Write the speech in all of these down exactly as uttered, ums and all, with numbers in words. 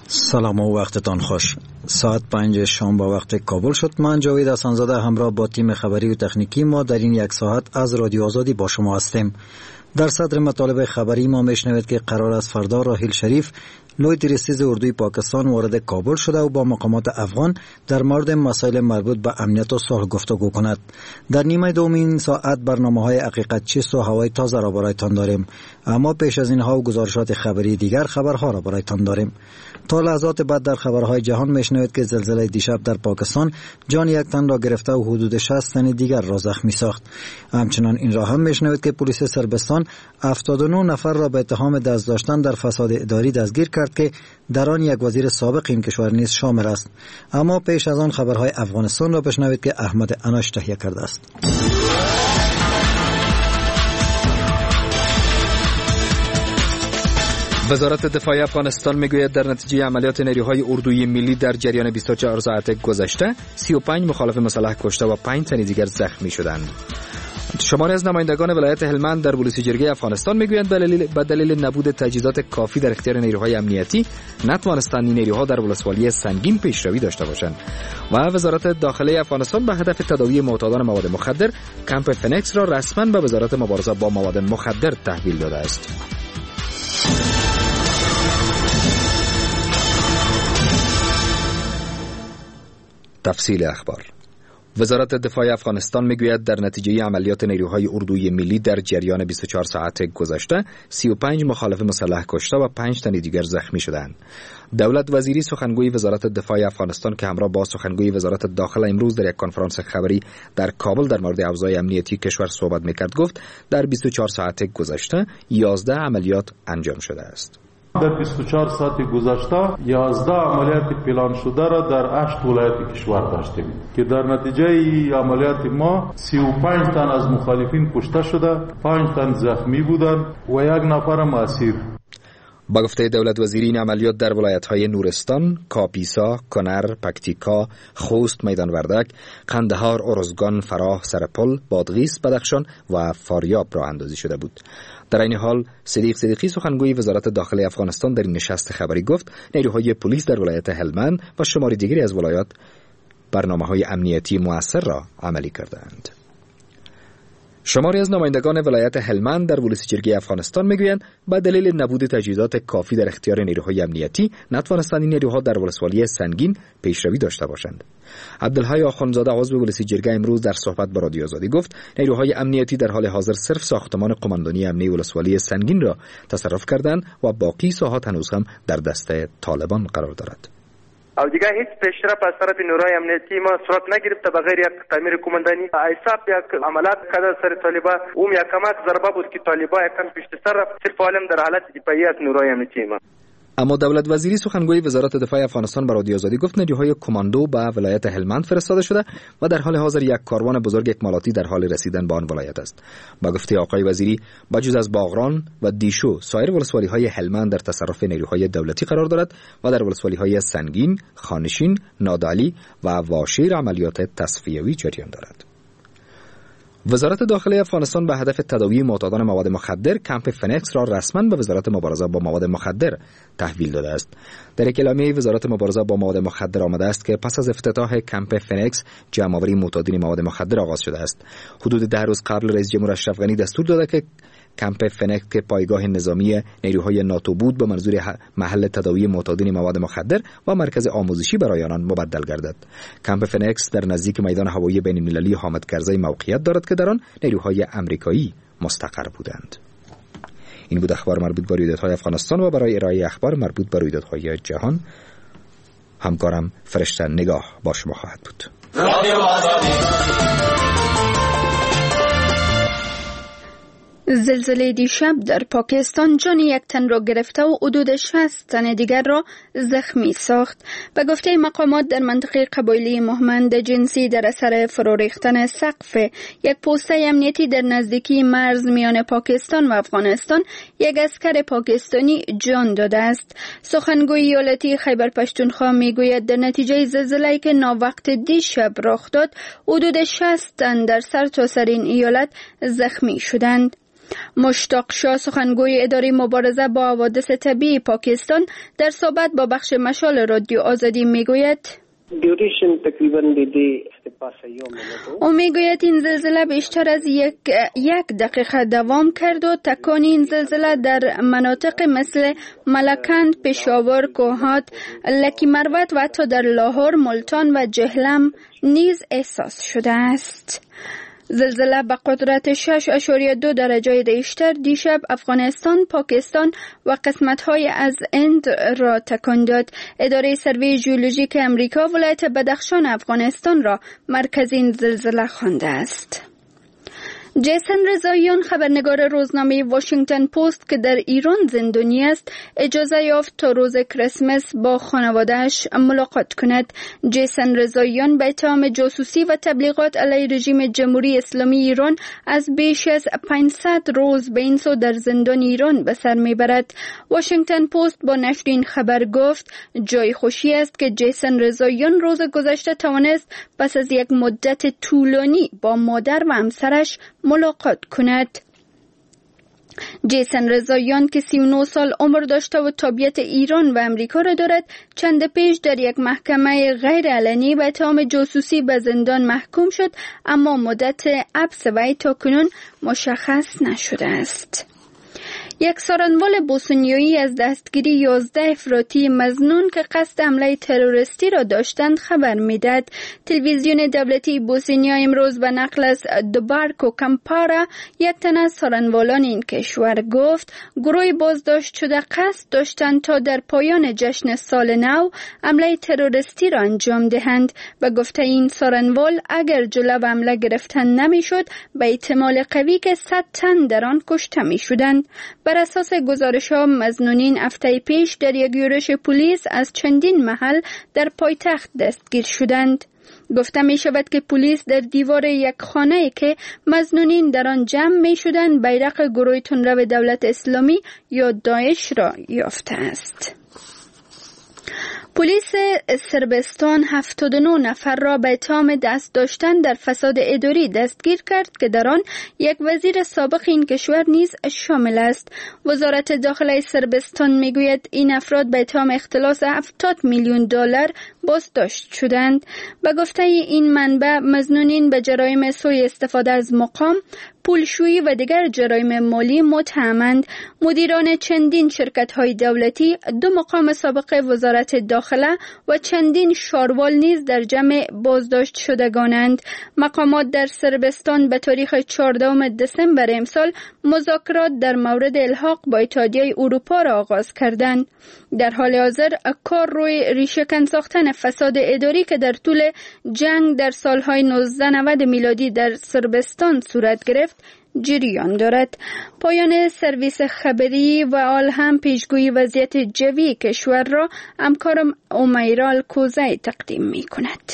سلام و وقتتان خوش. ساعت پنج شام با وقت کابل شد. من جاوید حسن‌زاده همراه با تیم خبری و تکنیکی ما در این یک ساعت از رادیو آزادی با شما هستیم. در صدر مطالب خبری ما میشنوید که قرار است فردا راحیل شریف لوی درستیز اردوی پاکستان وارد کابل شده و با مقامات افغان در مورد مسائل مربوط به امنیت و صلح گفتگو کند. در نیمه دوم این ساعت برنامه‌های حقیقت چیست و هوای تازه را برایتان داریم، اما پیش از اینها و گزارشات خبری دیگر خبرها را برایتان داریم. تا لحظات بعد در خبرهای جهان میشنوید که زلزله دیشب در پاکستان جان یک تن را گرفته و حدود شصت تن دیگر را زخمی ساخت. همچنان این را هم میشنوید که پلیس سربستان هفتاد و نه نفر را به اتهام دست داشتن در فساد اداری دستگیر کرد که در آن یک وزیر سابق این کشور نیز شامل است. اما پیش از آن خبرهای افغانستان را بشنوید که احمد اناش تهیه کرده است. وزارت دفاع افغانستان میگوید در نتیجه عملیات نیروهای اردوی ملی در جریان بیست و چهار ساعت گذشته سی و پنج مخالف مسلح کشته و پنج تن دیگر زخمی شدند. شماری از نمایندگان ولایت هلمند در بلوسی جرگه افغانستان میگویند به دلیل به دلیل نبود تجهیزات کافی در اختیار نیروهای امنیتی نتوانستند این نیروها در ولسوالی سنگین پیشروی داشته باشند. و وزارت داخله افغانستان به هدف تداوی معتادان مواد مخدر کمپ فنکس را رسما به وزارت مبارزه با مواد مخدر تحویل داده است. تفصیل اخبار. وزارت دفاع افغانستان میگوید در نتیجه عملیات نیروهای اردوی ملی در جریان بیست و چهار ساعت گذشته سی و پنج مخالف مسلح کشته و پنج تن دیگر زخمی شدند. دولت وزیری سخنگوی وزارت دفاع افغانستان که همراه با سخنگوی وزارت داخله امروز در یک کنفرانس خبری در کابل در مورد اوضاع امنیتی کشور صحبت میکرد گفت در بیست و چهار ساعت گذشته یازده عملیات انجام شده است. در بیست و چهار ساعت گذشته یازده عملیات پلان شده را در هشت ولایت کشور داشتیم که در نتیجه عملیات ما سی و پنج تن از مخالفین کشته شده، پنج تن زخمی بودند و یک نفر اسیر. با گفته دولت وزیری این عملیات در ولایت‌های نورستان، کاپیسا، کنر، پکتیکا، خوست، میدان وردک، قندهار، ارزگان، فراه، سرپل، بادغیس، بدخشان و فاریاب راه اندازی شده بود. در این حال صدیق صدیقی سخنگوی وزارت داخله افغانستان در این نشست خبری گفت نیروهای پلیس در ولایت هلمند و شماری دیگری از ولایات برنامه‌های امنیتی مؤثر را عملی کردند. شماری از نمایندگان ولایت هلمند در بلوسی جرگه افغانستان میگویند با دلیل نبود تجهیزات کافی در اختیار نیروهای امنیتی نتوانستند این نیروها در ولسوالی سنگین پیشروی داشته باشند. عبدالحی آخوندزاده عضو بلوسی جرگه امروز در صحبت با رادیو آزادی گفت نیروهای امنیتی در حال حاضر صرف ساختمان قماندانی امنیتی ولسوالی سنگین را تصرف کردند و باقی ساحات هنوز هم در دست طالبان قرار دارد. او دیگه هیچ پیشرفت از طرف نیروهای امنیتی ما صورت نگرفته بغیر یک تعمیر کماندانی. ایساب یک عملیات کرده سر طالبان اون یک کمک ضربه بود که طالبان یکم پیش سر رفت، صرف عالم در حالت دفاعی از نیروهای امنیتی ما. اما دولت وزیری سخنگوی وزارت دفاع افغانستان به رادیو آزادی گفت نیروهای کماندو به ولایت هلمند فرستاده شده و در حال حاضر یک کاروان بزرگ اکمالاتی در حال رسیدن به آن ولایت است. با گفته آقای وزیری بجز از باغران و دیشو سایر ولسوالی‌های هلمند در تصرف نیروهای دولتی قرار دارد و در ولسوالی‌های سنگین، خانشین، نادعلی و واشیر عملیات تصفیوی جریان دارد. وزارت داخله افغانستان به هدف تداوی معتادان مواد مخدر کمپ فنکس را رسما به وزارت مبارزه با مواد مخدر تحویل داده است. در اعلامیه وزارت مبارزه با مواد مخدر آمده است که پس از افتتاح کمپ فنکس جمع‌آوری معتادین مواد مخدر آغاز شده است. حدود ده روز قبل رئیس جمهور اشرف غنی دستور داده که کمپ فنکس که پایگاه نظامی نیروهای ناتو بود به منظور محل تداوی معتادین مواد مخدر و مرکز آموزشی برای آنان مبدل گردد. کمپ فنکس در نزدیک میدان هوایی بین‌المللی حامد کرزی موقعیت دارد که در آن نیروهای آمریکایی مستقر بودند. این بود اخبار مربوط به رویدادهای افغانستان و برای ارائه اخبار مربوط به رویدادهای جهان همکارم فرشته نگاه با شما خواهد بود. زلزله دیشب در پاکستان جان یک تن را گرفته و حدود شصت تن دیگر را زخمی ساخت. به گفته مقامات در منطقه قبایلی مهمند جنسی در اثر فرو ریختن سقف یک پوسته امنیتی در نزدیکی مرز میان پاکستان و افغانستان یک عسکر پاکستانی جان داده است. سخنگوی ایالتی خیبر پشتونخوا میگوید در نتیجه زلزله‌ای که ناوقت دیشب رخ داد حدود شصت تن در سرتاسر این ایالت زخمی شدند. مشتاق شاه سخنگوی اداره مبارزه با حوادث طبیعی پاکستان در صحبت با بخش مشال رادیو آزادی میگوید ड्यूरेशन तकरीबन दीदी او میگوید این زلزله بیشتر از یک, یک دقیقه دوام کرد و تکان این زلزله در مناطق مثل ملکند، پشاور، کوهات، لکی مروت و حتی در لاهور، ملتان و جهلم نیز احساس شده است. زلزله به قدرت شش اشاریه دو درجه ریشتر دیشب افغانستان، پاکستان و قسمت‌های از هند را تکان داد. اداره سروی ژئولوژیک امریکا ولایت بدخشان افغانستان را مرکز این زلزله خوانده است. جیسن رضاییان خبرنگار روزنامه واشنگتن پست که در ایران زندانی است اجازه یافت تا روز کریسمس با خانواده‌اش ملاقات کند. جیسن رضاییان به اتهام جاسوسی و تبلیغات علیه رژیم جمهوری اسلامی ایران از بیش از پانصد روز به این سو در زندان ایران به سر میبرد. واشنگتن پست با نشر این خبر گفت جای خوشی است که جیسن رضاییان روز گذشته توانست پس از یک مدت طولانی با مادر و همسرش ملاقات کند. جیسن رضاییان که سی و نه سال عمر داشته و تابعیت ایران و امریکا را دارد چند پیش در یک محکمه غیر علنی به اتهام جاسوسی به زندان محکوم شد، اما مدت حبس وی تاکنون مشخص نشده است. یک سارنوال بوسنیایی از دستگیری یازده افراطی مظنون که قصد حمله تروریستی را داشتند خبر میداد. تلویزیون دولتی بوسنیا امروز به نقل از دوبارکو کمپارا یک تن از سارنوالان این کشور گفت گروه بازداشت شده قصد داشتند تا در پایان جشن سال نو حمله تروریستی را انجام دهند. به گفته این سارنوال اگر جلو حمله گرفتن نمیشد به احتمال قوی که صد تن در آن کشته میشدند. بر اساس گزارش‌ها مظنونین هفته پیش در یک یورش پلیس از چندین محل در پایتخت دستگیر شدند. گفته می شود که پلیس در دیوار یک خانه که مظنونین در آن جمع می شدند بیرق گروه تندرو دولت اسلامی یا داعش را یافته است. پلیس سربستان هفتاد و نه نفر را به اتهام دست داشتن در فساد اداری دستگیر کرد که در آن یک وزیر سابق این کشور نیز شامل است. وزارت داخله سربستان میگوید این افراد به اتهام اختلاس هفتاد میلیون دلار بازداشت شدند. به گفته این منبع مظنونین به جرایم سوء استفاده از مقام، پولشویی و دیگر جرایم مالی متهمند. مدیران چندین شرکت‌های دولتی، دو مقام سابق وزارت داخله و چندین شاروال نیز در جمع بازداشت شدگانند. مقامات در سربستان به تاریخ چهاردهم دسامبر امسال مذاکرات در مورد الحاق با اتحادیه اروپا را آغاز کردند. در حال حاضر کار روی ریشه‌کن ساختن فساد اداری که در طول جنگ در سالهای نوزده نود میلادی در سربستان صورت گرفت جریان دارد. پایان سرویس خبری و آل هم پیشگویی وضعیت جوی کشور را همکارم امیرال کوزه تقدیم می کند.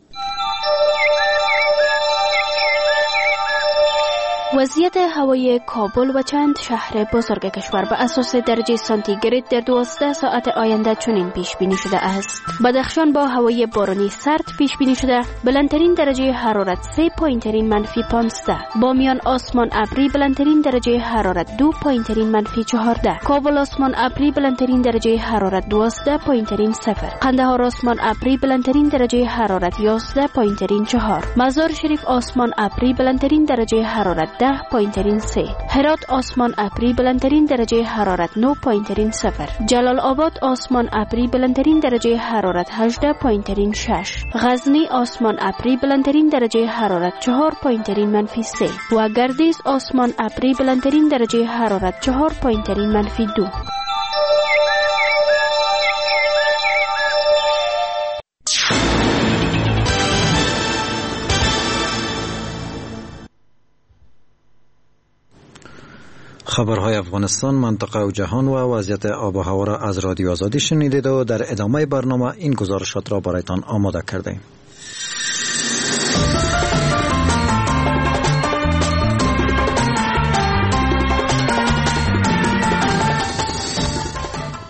وضعیت هوای کابل و چند شهر بزرگ کشور به اساس درجه سانتیگراد در دوازده ساعت آینده چنین پیش بینی شده است. بدخشان با هوای بارانی سرد پیش بینی شده، بلندترین درجه حرارت سه پایینترین منفی پانزده. بامیان آسمان ابری بلندترین درجه حرارت دو پایینترین منفی چهارده. کابل آسمان ابری بلندترین درجه حرارت دوازده پایینترین صفر. قندهار آسمان ابری بلندترین درجه حرارت یازده پایینترین چهار. مزار شریف آسمان ابری بلندترین درجه حرارت ده پایینترین سه. هرات آسمان ابری بلندترین درجه حرارت نه پایینترین صفر. جلال آباد آسمان ابری بلندترین درجه حرارت هجده پایینترین شش. غزنی آسمان ابری بلندترین درجه حرارت چهار پایینترین منفی سه و گردیز آسمان ابری بلندترین درجه حرارت چهار پایینترین منفی دو. خبرهای افغانستان، منطقه و جهان و وضعیت آب و هوا را از رادیو آزادی شنیدید و در ادامه برنامه این گزارشات را برایتان آماده کردیم.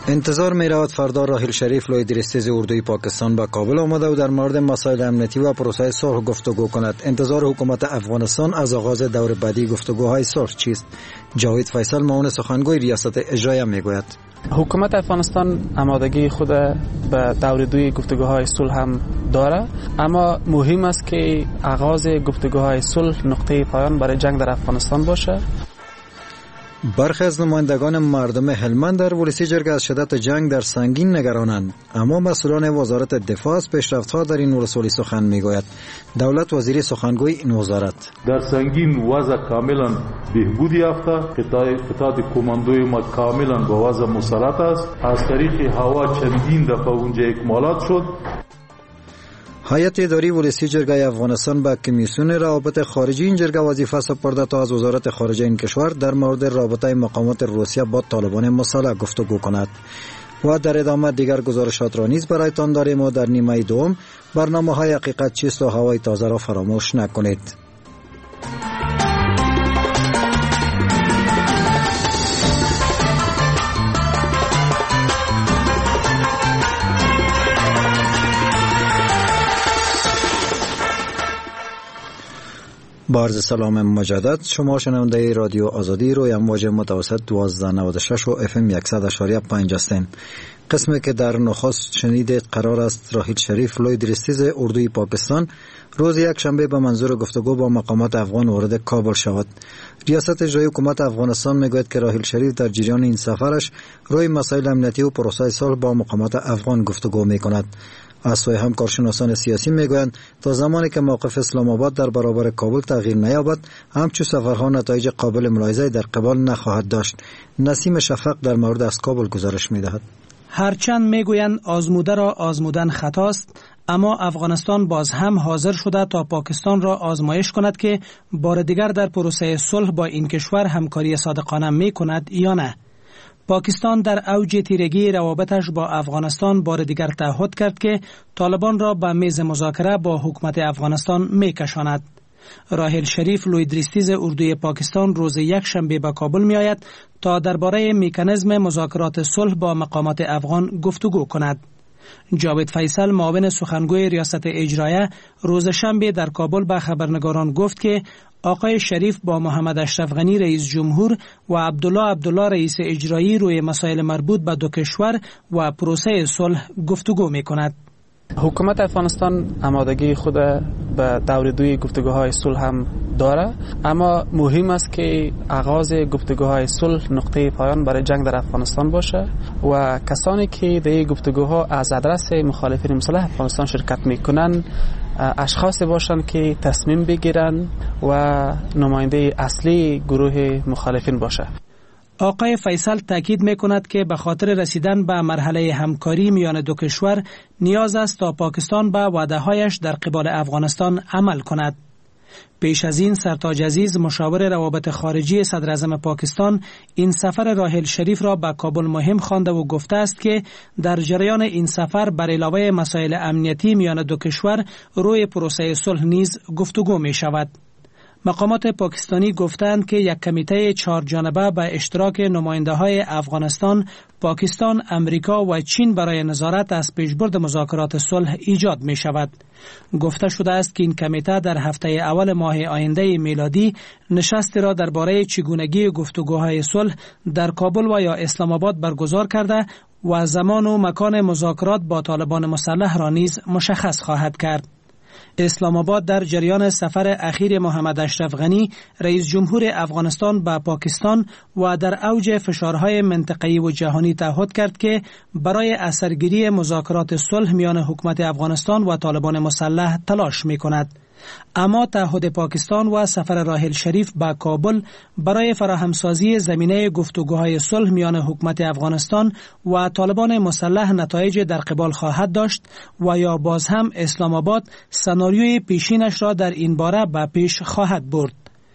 انتظار می رود فردا راحیل شریف لوی درستیز اردوی پاکستان به کابل آمده و در مورد مسائل امنیتی و پروسه صلح گفتگو کند. انتظار حکومت افغانستان از آغاز دور بعدی گفتگوهای صلح چیست؟ جاوید فیصل معاون سخنگوی ریاست اجرایی می گوید. حکومت افغانستان آمادگی خود به دور دوی گفتگوهای صلح هم داره، اما مهم است که آغاز گفتگوهای صلح نقطه پایان برای جنگ در افغانستان باشه. برخی از نمایندگان مردم هلمند در ولسی جرگه از شدت جنگ در سنگین نگرانند، اما مسئولان وزارت دفاع از پیشرفت‌ها در این ولسوالی سخن میگوید. دولت وزیر سخنگوی این وزارت: در سنگین وضع کاملا بهبود یافته، قطعات کماندوی ما کاملا با وضع مسلط است. از طریق هوا چندین دفعه اونجا اکمالات شد. هیئت اداری ولسی جرگه افغانستان به کمیسیون روابط خارجی این جرگه وظیفه سپرده تا از وزارت خارجه این کشور در مورد رابطه مقامات روسیه با طالبان مسلح گفتگو کند. و در ادامه دیگر گزارشات را نیز برایتان داریم و در نیمه دوم برنامه های حقیقت چیست و هوای تازه را فراموش نکنید. با عرض سلام مجدد، شما شنونده رادیو آزادی روی امواج متوسط دوازده نود و شش و اف ام صد و اشاری پنج هستند. قسمی که در نخست شنیدید قرار است راحیل شریف لوی درستیز اردوی پاکستان روز یک شنبه به منظور گفتگو با مقامات افغان وارد کابل شود. ریاست اجرایی حکومت افغانستان میگوید که راحیل شریف در جریان این سفرش روی مسائل امنیتی و پروسه صلح با مقامات افغان گفتگو میکند. از سوی هم کارشناسان سیاسی میگویند تا زمانی که موقف اسلام آباد در برابر کابل تغییر نیابد، همچون سفرها نتایج قابل ملاحظه در قبال نخواهد داشت. نسیم شفق در مورد از کابل گزارش میدهد. هرچند میگویند آزموده را آزمودن خطاست، اما افغانستان باز هم حاضر شده تا پاکستان را آزمایش کند که بار دیگر در پروسه صلح با این کشور همکاری صادقانه می کند یا نه. پاکستان در اوج تیرگی روابطش با افغانستان بار دیگر تعهد کرد که طالبان را به میز مذاکره با حکومت افغانستان می کشاند. راحیل شریف لوی درستیز اردوی پاکستان روز یک شنبه به کابل می آید تا درباره مکانیزم مذاکرات صلح با مقامات افغان گفتگو کند. جاوید فیصل معاون سخنگوی ریاست اجرایی روز شنبه در کابل به خبرنگاران گفت که آقای شریف با محمد اشرف غنی رئیس جمهور و عبدالله عبدالله رئیس اجرایی روی مسائل مربوط به دو کشور و پروسه صلح گفتگو می کند. حکومت افغانستان آمادگی خود به دور دوی گفتگوهای صلح هم داره، اما مهم است که آغاز گفتگوهای صلح نقطه پایان برای جنگ در افغانستان باشه و کسانی که در این گفتگوها از ادرس مخالفین مسلح افغانستان شرکت میکنن اشخاص باشن که تصمیم بگیرن و نماینده اصلی گروه مخالفین باشه. آقای فیصل تاکید میکند که به خاطر رسیدن به مرحله همکاری میان دو کشور نیاز است تا پاکستان به وعده‌هایش در قبال افغانستان عمل کند. پیش از این سرتاج عزیز مشاور روابط خارجی صدر اعظم پاکستان این سفر راحیل شریف را به کابل مهم خوانده و گفته است که در جریان این سفر بر علاوه مسائل امنیتی میان دو کشور روی پروسه صلح نیز گفتگو می شود. مقامات پاکستانی گفتند که یک کمیته چهار جانبه به اشتراک نماینده های افغانستان، پاکستان، امریکا و چین برای نظارت از پیشبرد مذاکرات صلح ایجاد می شود. گفته شده است که این کمیته در هفته اول ماه آینده میلادی نشستی را درباره چگونگی گفتگوهای صلح در کابل و یا اسلام آباد برگزار کرده و زمان و مکان مذاکرات با طالبان مسلح را نیز مشخص خواهد کرد. اسلام آباد در جریان سفر اخیر محمد اشرف غنی رئیس جمهور افغانستان به پاکستان و در اوج فشارهای منطقه‌ای و جهانی تعهد کرد که برای اثرگیری مذاکرات صلح میان حکومت افغانستان و طالبان مسلح تلاش می‌کند. اما تعهد پاکستان و سفر راحیل شریف به کابل برای فراهمسازی زمینه گفتگوهای صلح میان حکومت افغانستان و طالبان مسلح نتایج در قبال خواهد داشت و یا باز هم اسلام آباد سناریوی پیشینش را در این باره به پیش خواهد برد.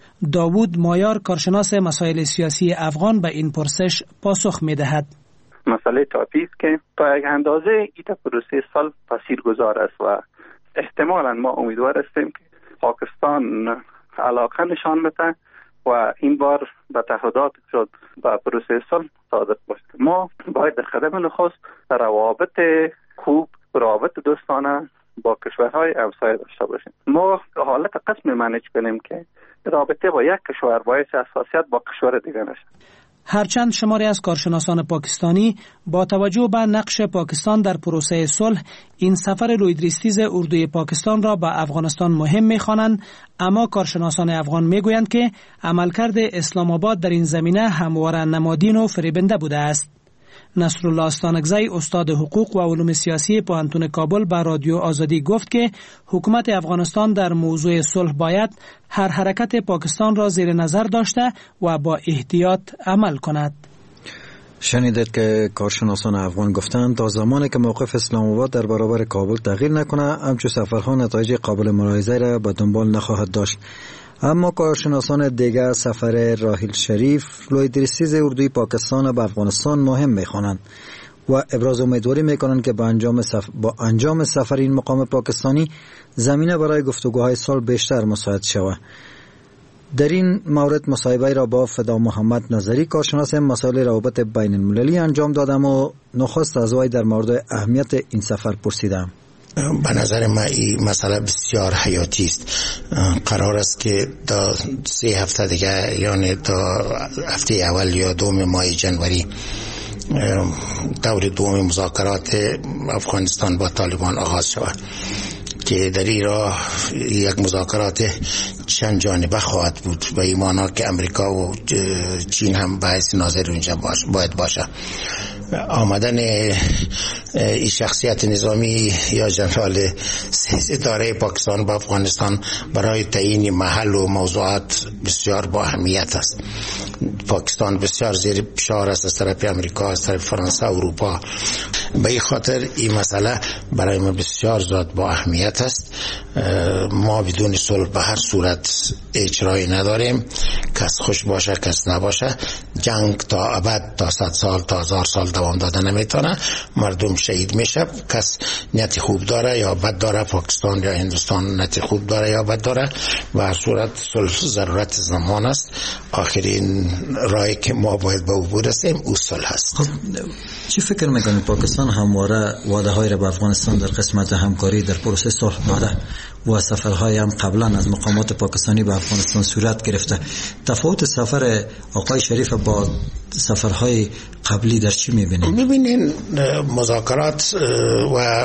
داوود مایار کارشناس مسائل سیاسی افغان به این پرسش پاسخ می دهد. مسئله تاپی است که تا یک اندازه این پروسه صلح تاثیرگذار است و احتمالاً ما امیدوار هستیم که پاکستان علاقه نشان بده و این بار به تعهدات شد به پروسه صلح صادق باشد. ما باید در قدم نخست روابط خوب، روابط دوستانه با کشورهای همسایه داشته باشیم. ما حالت قسم منیج کنیم که رابطه با یک کشور باعث حساسیت با کشور دیگر نشد. هرچند شماری از کارشناسان پاکستانی با توجه به نقش پاکستان در پروسه صلح این سفر لویدریستیز اردوی پاکستان را به افغانستان مهم می‌خوانند، اما کارشناسان افغان می‌گویند که عملکرد اسلام آباد در این زمینه همواره نمادین و فریبنده بوده است. نصرالله استانکزی استاد حقوق و علوم سیاسی پوهنتون کابل به رادیو آزادی گفت که حکومت افغانستان در موضوع صلح باید هر حرکت پاکستان را زیر نظر داشته و با احتیاط عمل کند. شنیدید که کارشناسان افغان گفتند تا زمانی که موقف اسلام آباد در برابر کابل تغییر نکنه، همچو سفرها نتایج قابل ملاحظه را به دنبال نخواهد داشت. اما کارشناسان دیگر سفر راحیل شریف لویدریستیز اردوی پاکستان به افغانستان مهم می‌خوانند و ابراز امیدواری می‌کنند که با انجام سف... با انجام سفر این مقام پاکستانی زمینه برای گفتگوهای صلح بیشتر مساعد شود. در این مورد مصاحبه را با فدا محمد نظری کارشناس مسائل روابط بین المللی انجام دادم و نخست از وی در مورد اهمیت این سفر پرسیدم. به نظر من این مسئله بسیار حیاتی است. قرار است که تا سه هفته دیگه، یعنی تا هفته اول یا دوم ماه جنوری، دور دوم مذاکرات افغانستان با طالبان آغاز شود که در این راه یک مذاکرات چند جانبه خواهد بود و این معنی که امریکا و چین هم باعث ناظر اونجا باش باید باشه. آمدن این شخصیت نظامی یا جنرال ستاره پاکستان با افغانستان برای تعیین محل و موضوعات بسیار با اهمیت است. پاکستان بسیار زیر فشار است از طرف امریکا، از طرف فرانسه، اروپا. به این خاطر این مسئله برای ما بسیار زیاد با اهمیت است. ما بدون صلح به هر صورت اجرایی نداریم، کس خوش باشه کس نباشه. جنگ تا ابد، تا صد سال، تا هزار سال دوام داده نمیتونه. مردم شهید میشه. کس نیت خوب داره یا بد داره، پاکستان یا هندوستان نیت خوب داره یا بد داره، به هر صورت صلح ضرورت زمان است. آخرین راهی که ما باید به او برسیم او صلح است. خب چی فکر میکنید پاکستان همواره وعده های را به افغانستان در قسمت همکاری در پروسه صلح داده و سفرهای هم قبلا از مقامات پاکستانی به افغانستان صورت گرفته؟ تفاوت سفر آقای شریف با سفرهای قبلی در چی میبینید؟ میبینین مذاکرات و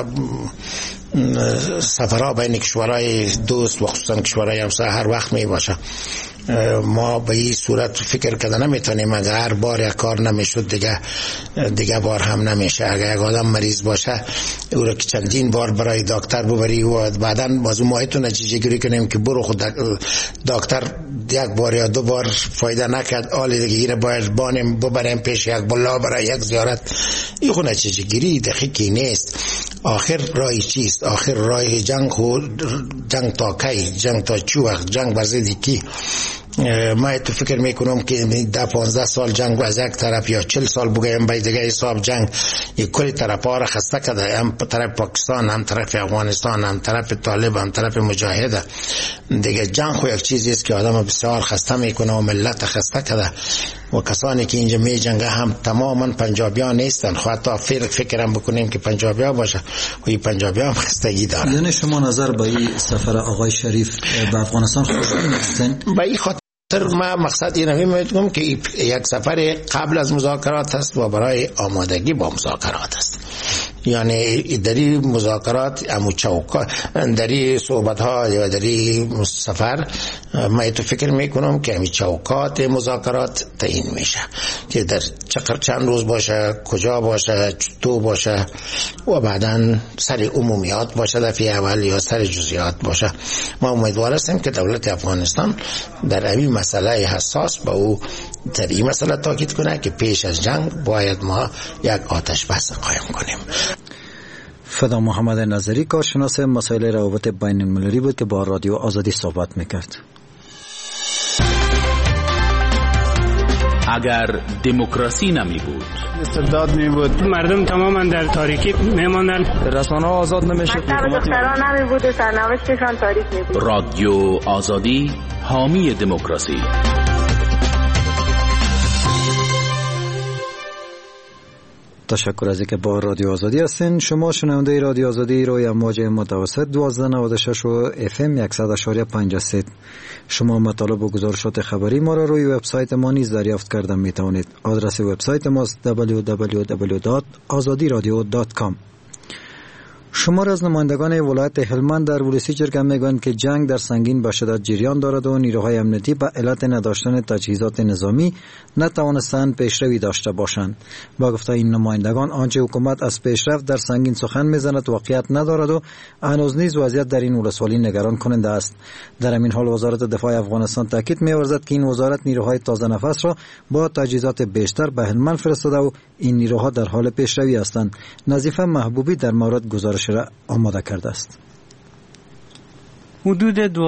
سفرها بین کشورهای دوست و خصوصا کشورهای همسایه هر وقت می باشه. ما به این صورت فکر کردن نمیتونیم اگر هر بار یک کار نمیشد دیگه دیگه بار هم نمیشه. اگر یک آدم مریض باشه او را که چندین بار برای دکتر ببری و بعدا باز ماهیتو نتیجه گیری کنیم که برو خود دکتر یک بار یا دو بار فایده نکرد، حالی دیگه ایره باید بانیم ببریم پیش یک بلا برای یک زیارت. این خود نتیجه گیری دقیقی نیست. آخر رای چیست؟ آخر رای جنگ خود جنگ تا کی؟ جنگ تا چه وقت؟ جنگ بر ضد کی؟ ما تو فکر میکنم که ده پانزده سال جنگ از یک طرف یا چل سال بگیم به دیگه حساب جنگ یک کلی طرف ها را خسته کرده، هم طرف پاکستان، هم طرف افغانستان، هم طرف طالب، هم طرف مجاهده. دیگه جنگ خو یک چیزی است که آدم بسیار خسته میکنه و ملت خسته کرده و کسانی که اینجا می جنگه هم تماما پنجابیان نیستن. خو حتی فکر فکرم بکنیم که پنجابیا باشه و این پنجابیا هم خستگی داره. یعنی شما نظر به این سفر آقای شریف به افغانستان خوشبین هستین؟ به این خاطر ما مقصد اینه میگم که یک سفر قبل از مذاکرات است و برای آمادگی با مذاکرات است. یعنی دری مذاکرات امو چوکا دری صحبت ها یا دری سفر من تو فکر میکنم که امی چوکات مذاکرات تعیین میشه که در چقدر چند روز باشه، کجا باشه، تو باشه و بعداً سر عمومیات باشه دفعه اول یا سر جزئیات باشه. ما امیدوار هستیم که دولت افغانستان در این مسئله حساس با او در این مسئله تاکید کنه که پیش از جنگ باید ما یک آتش بس قایم کنیم. فدا محمد نظری کارشناس مسائل روابط بین المللی بود که با رادیو آزادی صحبت میکرد. اگر دموکراسی نمی بود، استبداد می بود، مردم تماما در تاریکی میماندن، رسانه‌ها آزاد نمیشد، دختران نمی بود و سرنوشتشان تاریک می بود. رادیو آزادی حامی دموکراسی. تشکر از اینکه با رادیو آزادی هستین. شما شنونده رادیو آزادی روی امواج متوسط دوازده نود و شش و اف ام صد و شش و پنج سه. شما مطالب و گزارشات خبری ما را روی وبسایت ما نیز دریافت کردن می توانید. آدرس وبسایت ما است دبلیو دبلیو دبلیو دات آزادی رادیو دات کام. شمار از نمایندگان ولایت هلمند در ولسی جرگه میگویند که جنگ در سنگین به شدت جریان دارد و نیروهای امنیتی به علت نداشتن تجهیزات نظامی نتوانستند پیشروی داشته باشند. با گفته این نمایندگان آنچه حکومت از پیشرفت در سنگین سخن میزند واقعیت ندارد و هنوز نیز وضعیت در این ولسوالی نگران کننده است. در همین حال وزارت دفاع افغانستان تاکید می‌ورزد که این وزارت نیروهای تازه نفس را با تجهیزات بیشتر به هلمند فرستاده و این نیروها در حال پیشروی هستند. نظیفه محبوبی در مورد گزارش را آماده کرده است. حدود دو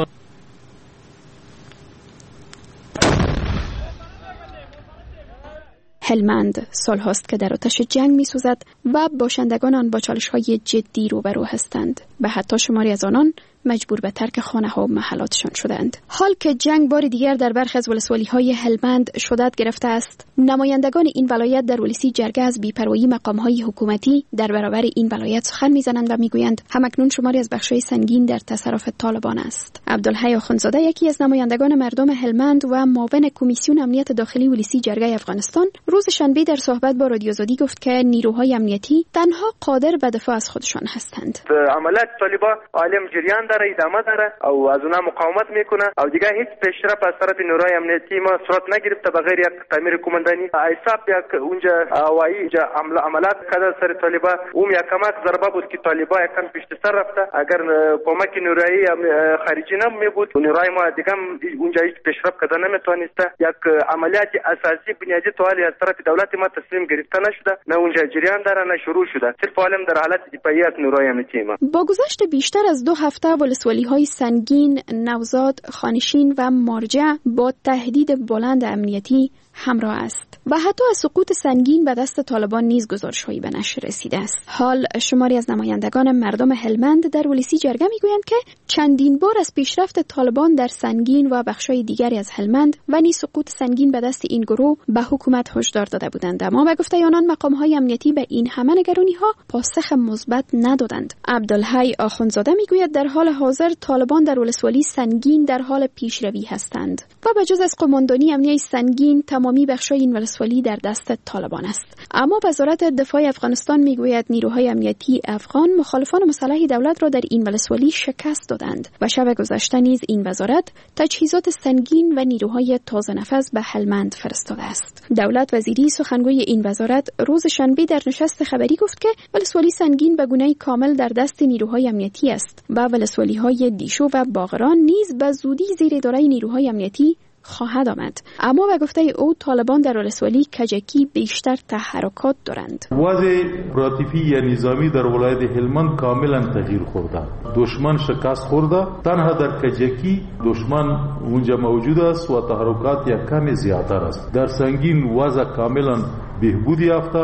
هلمند سال هاست که در آتش جنگ می سوزد و باشندگان آن با چالش های جدی روبرو هستند و حتی شماری از آنان مجبور به ترک خانه ها و محلاتشان شدند. حال که جنگ بار دیگر در برخی از ولسوالی های هلمند شدت گرفته است، نمایندگان این ولایت در ولسی جرگه از بی‌پروایی مقام های حکومتی در برابر این ولایت سخن میزنند و میگویند همکنون شماری از بخش‌های سنگین در تصرف طالبان است. عبدالحی آخوندزاده یکی از نمایندگان مردم هلمند و معاون کمیسیون امنیت داخلی ولسی جرگه افغانستان روز شنبه در صحبت با رادیو آزادی گفت که نیروهای امنیتی تنها قادر به دفاع از خودشان هستند. عملیات طالبان عالم جریان داره، ادامه داره او از اونها مقاومت میکنه او دیگه هیچ پیشرفت از طرف نیروهای امنیتی ما صورت نگرفته بغیر یک تعمیر کماندانی ایساب یک اونجا هوایی عملیات کردن سر طالبان. اون یک کمک ضربه بود که طالبان یکم پیش سر رفته. اگر کمک نیروهای خارجی نمی بود نیروهای ما دیگه اونجا هیچ پیشرفت کردن نمیتونسته. یک عملیات اساسی بنیادی سوالی از طرف دولت ما تسلیم گرفته نشده، نه اونجا جریان داره نه شروع شده. صرف عالم در حالت دفاعی از نیروهای امنیتی ما. با گذشت بیشتر از دو هفته ولسوالی های سنگین، نوزاد، خانشین و مارجع با تهدید بلند امنیتی همراه است و حتی از سقوط سنگین به دست طالبان نیز گزارش‌هایی به نشر رسیده است. حال شماری از نمایندگان مردم هلمند در ولسی جرگه میگویند که چندین بار از پیشرفت طالبان در سنگین و بخش‌های دیگری از هلمند و نیز سقوط سنگین به دست این گروه به حکومت هشدار داده بودند، اما به گفته آنان مقام‌های امنیتی به این همه نگرانی‌ها پاسخ مثبت ندادند. عبدالحی آخوندزاده میگوید در حال حاضر طالبان در ولسوالی سنگین در حال پیشروی هستند و به جز از قماندانی امنیتی سنگین تمامی بخش‌های این ولسوالی در دست طالبان است. اما وزارت دفاع افغانستان میگوید نیروهای امنیتی افغان مخالفان مسلح دولت را در این ولسوالی شکست دادند و شب گذشته نیز این وزارت تجهیزات سنگین و نیروهای تازه نفس به هلمند فرستاده است. دولت وزیری سخنگوی این وزارت روز شنبه در نشست خبری گفت که ولسوالی سنگین به گونه‌ای کامل در دست نیروهای امنیتی است و ولسوالی‌های دیشو و باغران نیز به زودی زیر اداره نیروهای امنیتی خواهد آمد. اما به گفته او طالبان در ولسوالی کجکی بیشتر تحرکات دارند. وضع عاطفی یا نظامی در ولایت هلمند کاملا تغییر خورده. دشمن شکست خورده. تنها در کجکی دشمن اونجا موجود است و تحرکات یک کم زیادتر است. در سنگین وضع کاملا بهبود یافته.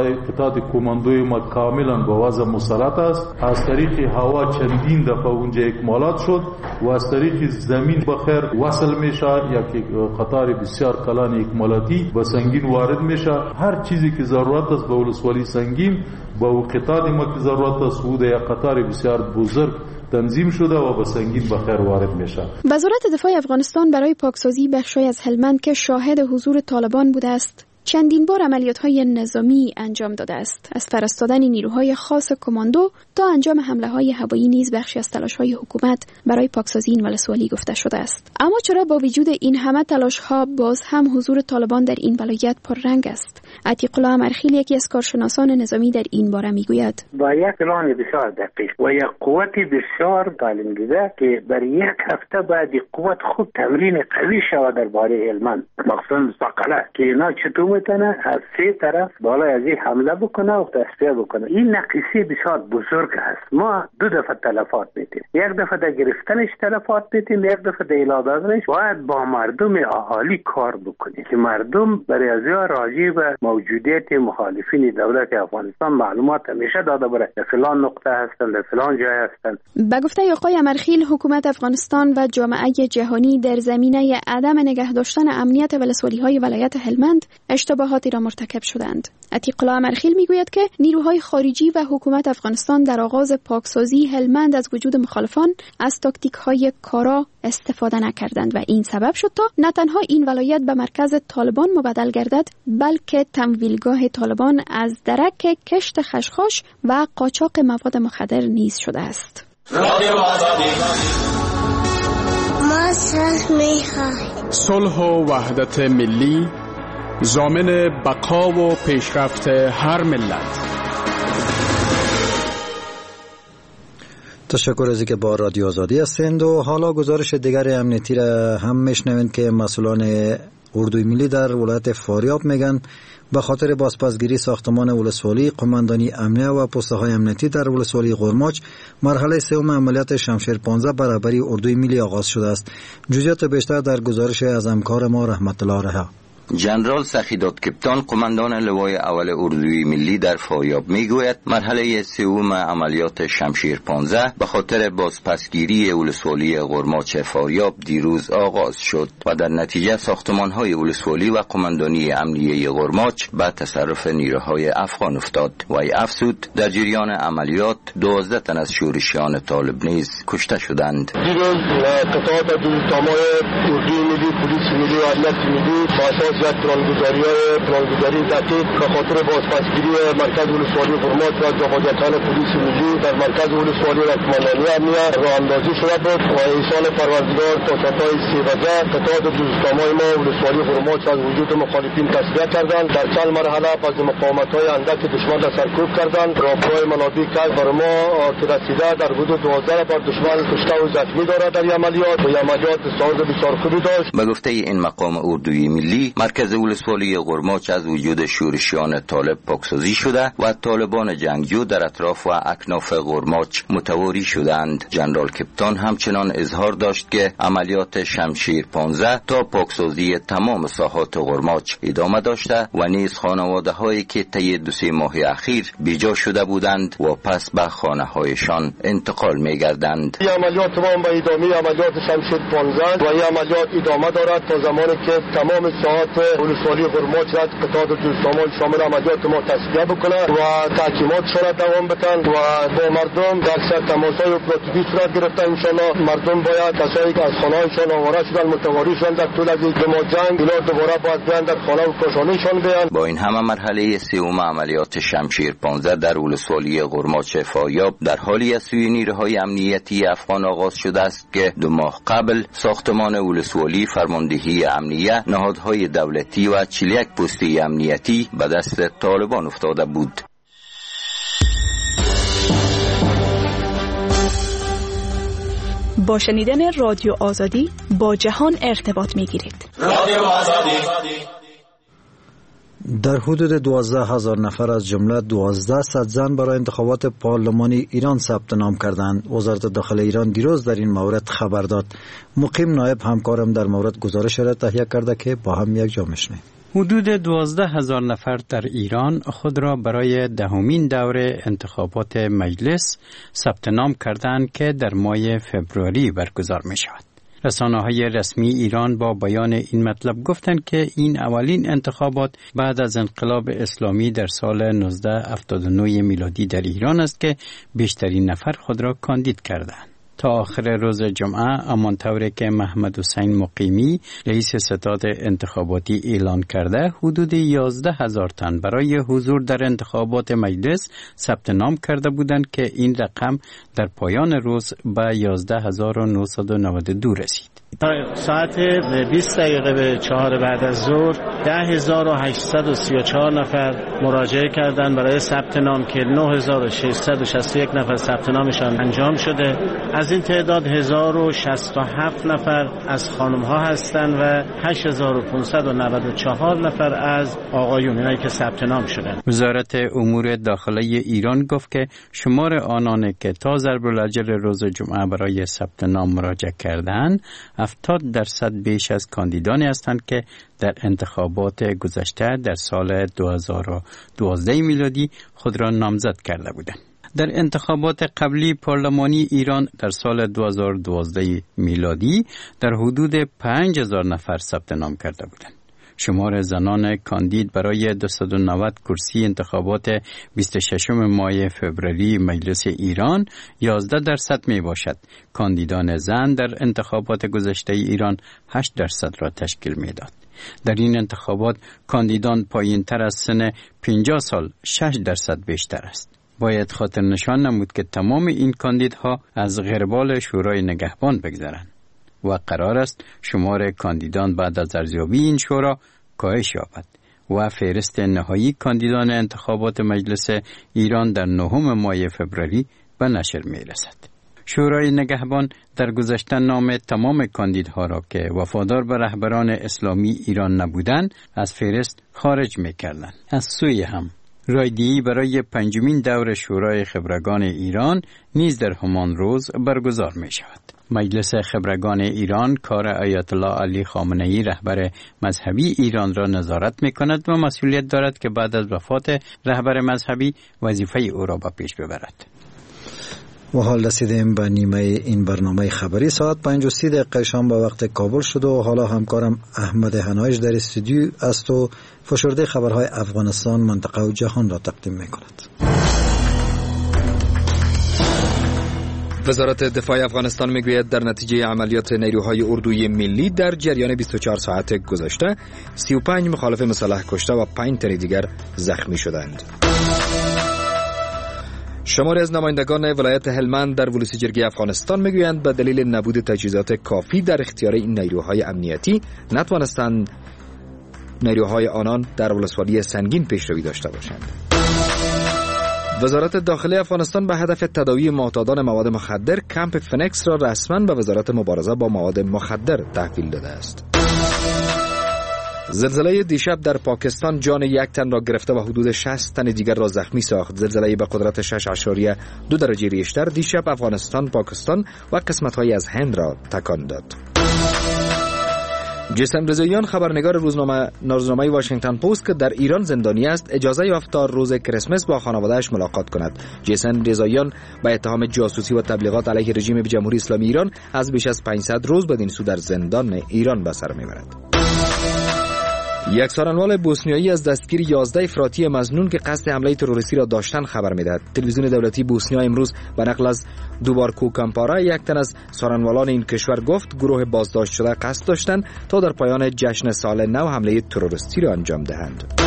قطعات کماندوی ما کاملا با وضع مسلط است. از طریق هوا چندین دفعه اونجا اکمالات شد و از طریق زمین بخیر وصل میشه یا که قطار بسیار کلان اکمالاتی با سنگین وارد میشه. هر چیزی که ضرورت است به ولسوالی سنگین با قطعات ما که ضرورت است و یا قطار بسیار بزرگ تنظیم شده و به سنگین بخیر وارد میشه. وزارت دفاع افغانستان برای پاکسازی بخشای از هلمند که شاهد حضور طالبان بوده است چندین بار عملیات‌های نظامی انجام داده است. از فرستادن نیروهای خاص کماندو تا انجام حمله‌های هوایی نیز بخشی از تلاش‌های حکومت برای پاکسازی این ولسوالی گفته شده است. اما چرا با وجود این همه تلاش‌ها باز هم حضور طالبان در این ولایت پررنگ است؟ عتیق الله امرخیل یکی از کارشناسان نظامی در این باره میگوید: با یک پلان بسیار دقیق و یک قوت بسیار تعلیم دیده که برای یک هفته بعد قوت خوب تمرین قوی شود درباره هلمند، مخصوصا ساقله که اینا چطور میتونه از سه طرف بالای از این حمله بکنه و تصفیه بکنه. این نقیصه بسیار بزرگ است. ما دو دفعه تلفات میتیم. یک دفعه در گرفتنش تلفات میتیم، یک دفعه در ایجاد دادنش. باید با مردم اهالی کار بکنیم که مردم برای از راجع به موجودیت مخالفین دولت افغانستان معلومات همیشه داده بره. در فلان نقطه هستند، در فلان جای هستند. به گفته آقای امرخیل حکومت افغانستان و جامعه جهانی در زمینه عدم نگه داشتن امنیت ولسوالی‌های ولایت هلمند اشتباهاتی را مرتکب شدند. عتیق الله امرخیل میگوید که نیروهای خارجی و حکومت افغانستان در آغاز پاکسازی هلمند از وجود مخالفان از تاکتیک‌های کارا استفاده نکردند و این سبب شد تا نه تنها این ولایت به مرکز طالبان مبدل گردد، بلکه تمویلگاه طالبان از درک کشت خشخاش و قاچاق مواد مخدر نیز شده است. ما صلح می‌خواهیم. صلح و وحدت ملی ضامن بقا و پیشرفت هر ملت. تشکر از اینکه با رادیو آزادی هستند و حالا گزارش دیگر امنیتی را هم میشنوید که مسئولان اردوی ملی در ولایت فاریاب میگن به خاطر بازپسگیری ساختمان ولسوالی، قماندانی امنیه و پسته های امنیتی در ولسوالی غرماچ مرحله سوم عملیات شمشیر پانزده برابری اردوی ملی آغاز شده است. جزئیات بیشتر در گزارش از همکار ما رحمت الله رها. جنرال سخیدات کپتان قماندان لوای اول اردوی ملی در فاریاب میگوید مرحله سوم عملیات شمشیر پانزده به خاطر بازپسگیری ولسوالی غرماچ فاریاب دیروز آغاز شد و در نتیجه ساختمان‌های ولسوالی و قماندانی امنیه غرماچ به تصرف نیروهای افغان افتاد و ای افزود در جریان عملیات دوازده تن از شورشیان طالب نیز کشته شدند. دیروز قطعات دوستامای اردوی ملی، پلیس ملی و امنیت ملی با یک پلانگذاری پلانگذاری دقیق به خاطر بازپسگیری مرکز ولسوالی غرماچ و جهادیتان پلیس ملی در مرکز ولسوالی و قماندانی امنیه راه اندازی شده بود و ایشان پروردگار تا ساعتهای سه بجه قطعات دوستامای ما ولسوالی غرماچ از وجود مخالفین تصفیه کردند. در چند مرحله پس مقاومت‌های اندک دشمن را سرکوب کردند. راهپای منابع کج بر ما که رسیده در حدود دوازده بر دشمن کشته و زخمی دارد. در عملیات و عملیات ساز بسیار خوبی داشت. به گفته این مقام اردوی ملی مرکز ولسوالی غرماچ از وجود شورشیان طالب پاکسازی شده و طالبان جنگجو در اطراف و اکناف غرماچ متواری شدند. جنرال کپتان همچنان اظهار داشت که عملیات شمشیر پانزده تا پاکسازی تمام ساحات غرماچ ادامه داشته و نیز خانواده هایی که طی دو سه ماه اخیر بیجا شده بودند و پس به خانه هایشان انتقال می گردند. این عملیات تمام به ادامه عملیات شمشیر پانزده و این عملیات ادامه دارد تا زمانی که تمام ساحات ولسوالی غرماچ را قطعات دوستامان شامل عملیات ما تصفیه بکنه و تحکیمات را دوام بدن و با مردم در سر تماس‌های اپراتیوی صورت گرفته. انشاءالله مردم باید کسایی که از خانه‌هایشان آواره شدن متواری شدن در طول از دو ماه جنگ اینا دوباره باید بیان در خانه و کاشانه‌شان بیان. با این همه مرحله سوم عملیات شمشیر پانزده در ولسوالی غرماچ فاریاب در حالی از سوی نیروهای امنیتی افغان آغاز شده است که دو ماه قبل ساختمان ولسوالی، فرماندهی امنیه، نهادهای دولتی و چهل و یک پسته امنیتی به دست طالبان افتاده بود. با شنیدن رادیو آزادی با جهان ارتباط می‌گیرید. رادیو آزادی. در حدود دوازده هزار نفر از جمله دوازده صد زن برای انتخابات پارلمانی ایران ثبت نام کردند. وزارت داخله ایران دیروز در این مورد خبر داد. مقیم نایب همکارم در مورد گزارش را تهیه کرده که با هم یک جا میشنویم. حدود دوازده هزار نفر در ایران خود را برای دهمین دوره انتخابات مجلس ثبت نام کردند که در ماه فوریه برگزار می شود. رسانه‌های رسمی ایران با بیان این مطلب گفتند که این اولین انتخابات بعد از انقلاب اسلامی در سال نوزده هفتاد و نه میلادی در ایران است که بیشترین نفر خود را کاندید کردند. تا آخر روز جمعه همانطوری که محمد حسین مقیمی رئیس ستاد انتخاباتی اعلان کرده حدود یازده هزار تن برای حضور در انتخابات مجلس ثبت نام کرده بودند که این رقم در پایان روز به یازده هزار و نهصد و نود و دو رسید. ساعت بیست دقیقه به چهار بعد از ظهر ده هزار و هشتصد و سی و چهار نفر مراجعه کردند برای ثبت نام که نه هزار و ششصد و شصت و یک نفر ثبت نامشان انجام شده. از این تعداد هزار و شصت و هفت نفر از خانم ها هستند و هشت هزار و پانصد و نود و چهار نفر از آقایون، اینایی که ثبت نام شدند. وزارت امور داخله ایران گفت که شمار آنان که تا ضرب الاجل روز جمعه برای ثبت نام مراجعه کردند هفتاد درصد بیش از کاندیدانی هستند که در انتخابات گذشته در سال دو هزار و دوازده میلادی خود را نامزد کرده بودند. در انتخابات قبلی پارلمانی ایران در سال دو هزار و دوازده میلادی در حدود پنج هزار نفر ثبت نام کرده بودند. شمار زنان کاندید برای دویست و نود کرسی انتخابات بیست و ششم ماه فوریه مجلس ایران یازده درصد می باشد. کاندیدان زن در انتخابات گذشته ایران هشت درصد را تشکیل می داد. در این انتخابات کاندیدان پایین تر از سن پنجاه سال شش درصد بیشتر است. باید خاطر نشان نمود که تمام این کاندیدها از غربال شورای نگهبان بگذرند و قرار است شمار کاندیدان بعد از ارزیابی این شورا کاهش یابد و فهرست نهایی کاندیدان انتخابات مجلس ایران در نهم ماه فوریه به نشر می رسد. شورای نگهبان در گذشته نام تمام کاندیدها را که وفادار به رهبران اسلامی ایران نبودند از فهرست خارج می کردند. از سوی هم رایدهی برای پنجمین دور شورای خبرگان ایران نیز در همان روز برگزار می شود. مجلس خبرگان ایران کار آیت الله علی خامنه ای رهبر مذهبی ایران را نظارت می کند و مسئولیت دارد که بعد از وفات رهبر مذهبی وظیفه او را به پیش ببرد. و حال رسیدیم به نیمه این برنامه خبری. ساعت پنج و سی دقیقه شام به وقت کابل شد و حالا همکارم احمد هنایش در استودیو است و فشرده خبرهای افغانستان، منطقه و جهان را تقدیم می کند. وزارت دفاع افغانستان میگوید در نتیجه عملیات نیروهای اردوی ملی در جریان بیست و چهار ساعت گذشته سی و پنج مخالف مسلح کشته و پنج تن دیگر زخمی شدند. شماری از نمایندگان ولایت هلمند در ولوسیجرگی افغانستان میگویند به دلیل نبود تجهیزات کافی در اختیار این نیروهای امنیتی نتوانستند نیروهای آنان در ولسوالی سنگین پیشروی داشته باشند. وزارت داخلی افغانستان به هدف تداوی معتادان مواد مخدر کمپ فنکس را رسما به وزارت مبارزه با مواد مخدر تحویل داده است. زلزله دیشب در پاکستان جان یک تن را گرفته و حدود شصت تن دیگر را زخمی ساخت. زلزله به قدرت شش اشاریه دو درجه ریشتر دیشب افغانستان، پاکستان و قسمت‌هایی از هند را تکان داد. جیسن رضاییان خبرنگار روزنامه روزنامه واشنگتن پست که در ایران زندانی است اجازه یافت تا روز کریسمس با خانواده‌اش ملاقات کند. جیسن رضاییان با اتهام جاسوسی و تبلیغات علیه رژیم جمهوری اسلامی ایران از بیش از پانصد روز بدین سو در زندان ایران به سر میبرد. یک سارنوال بوسنیایی از دستگیر یازده افراطی مظنون که قصد حمله تروریستی را داشتن خبر میدهد. تلویزیون دولتی بوسنیا امروز به نقل از دوبارکو کامپارا یک تن از سارنوالان این کشور گفت گروه بازداشت شده قصد داشتند تا در پایان جشن سال نو حمله تروریستی را انجام دهند.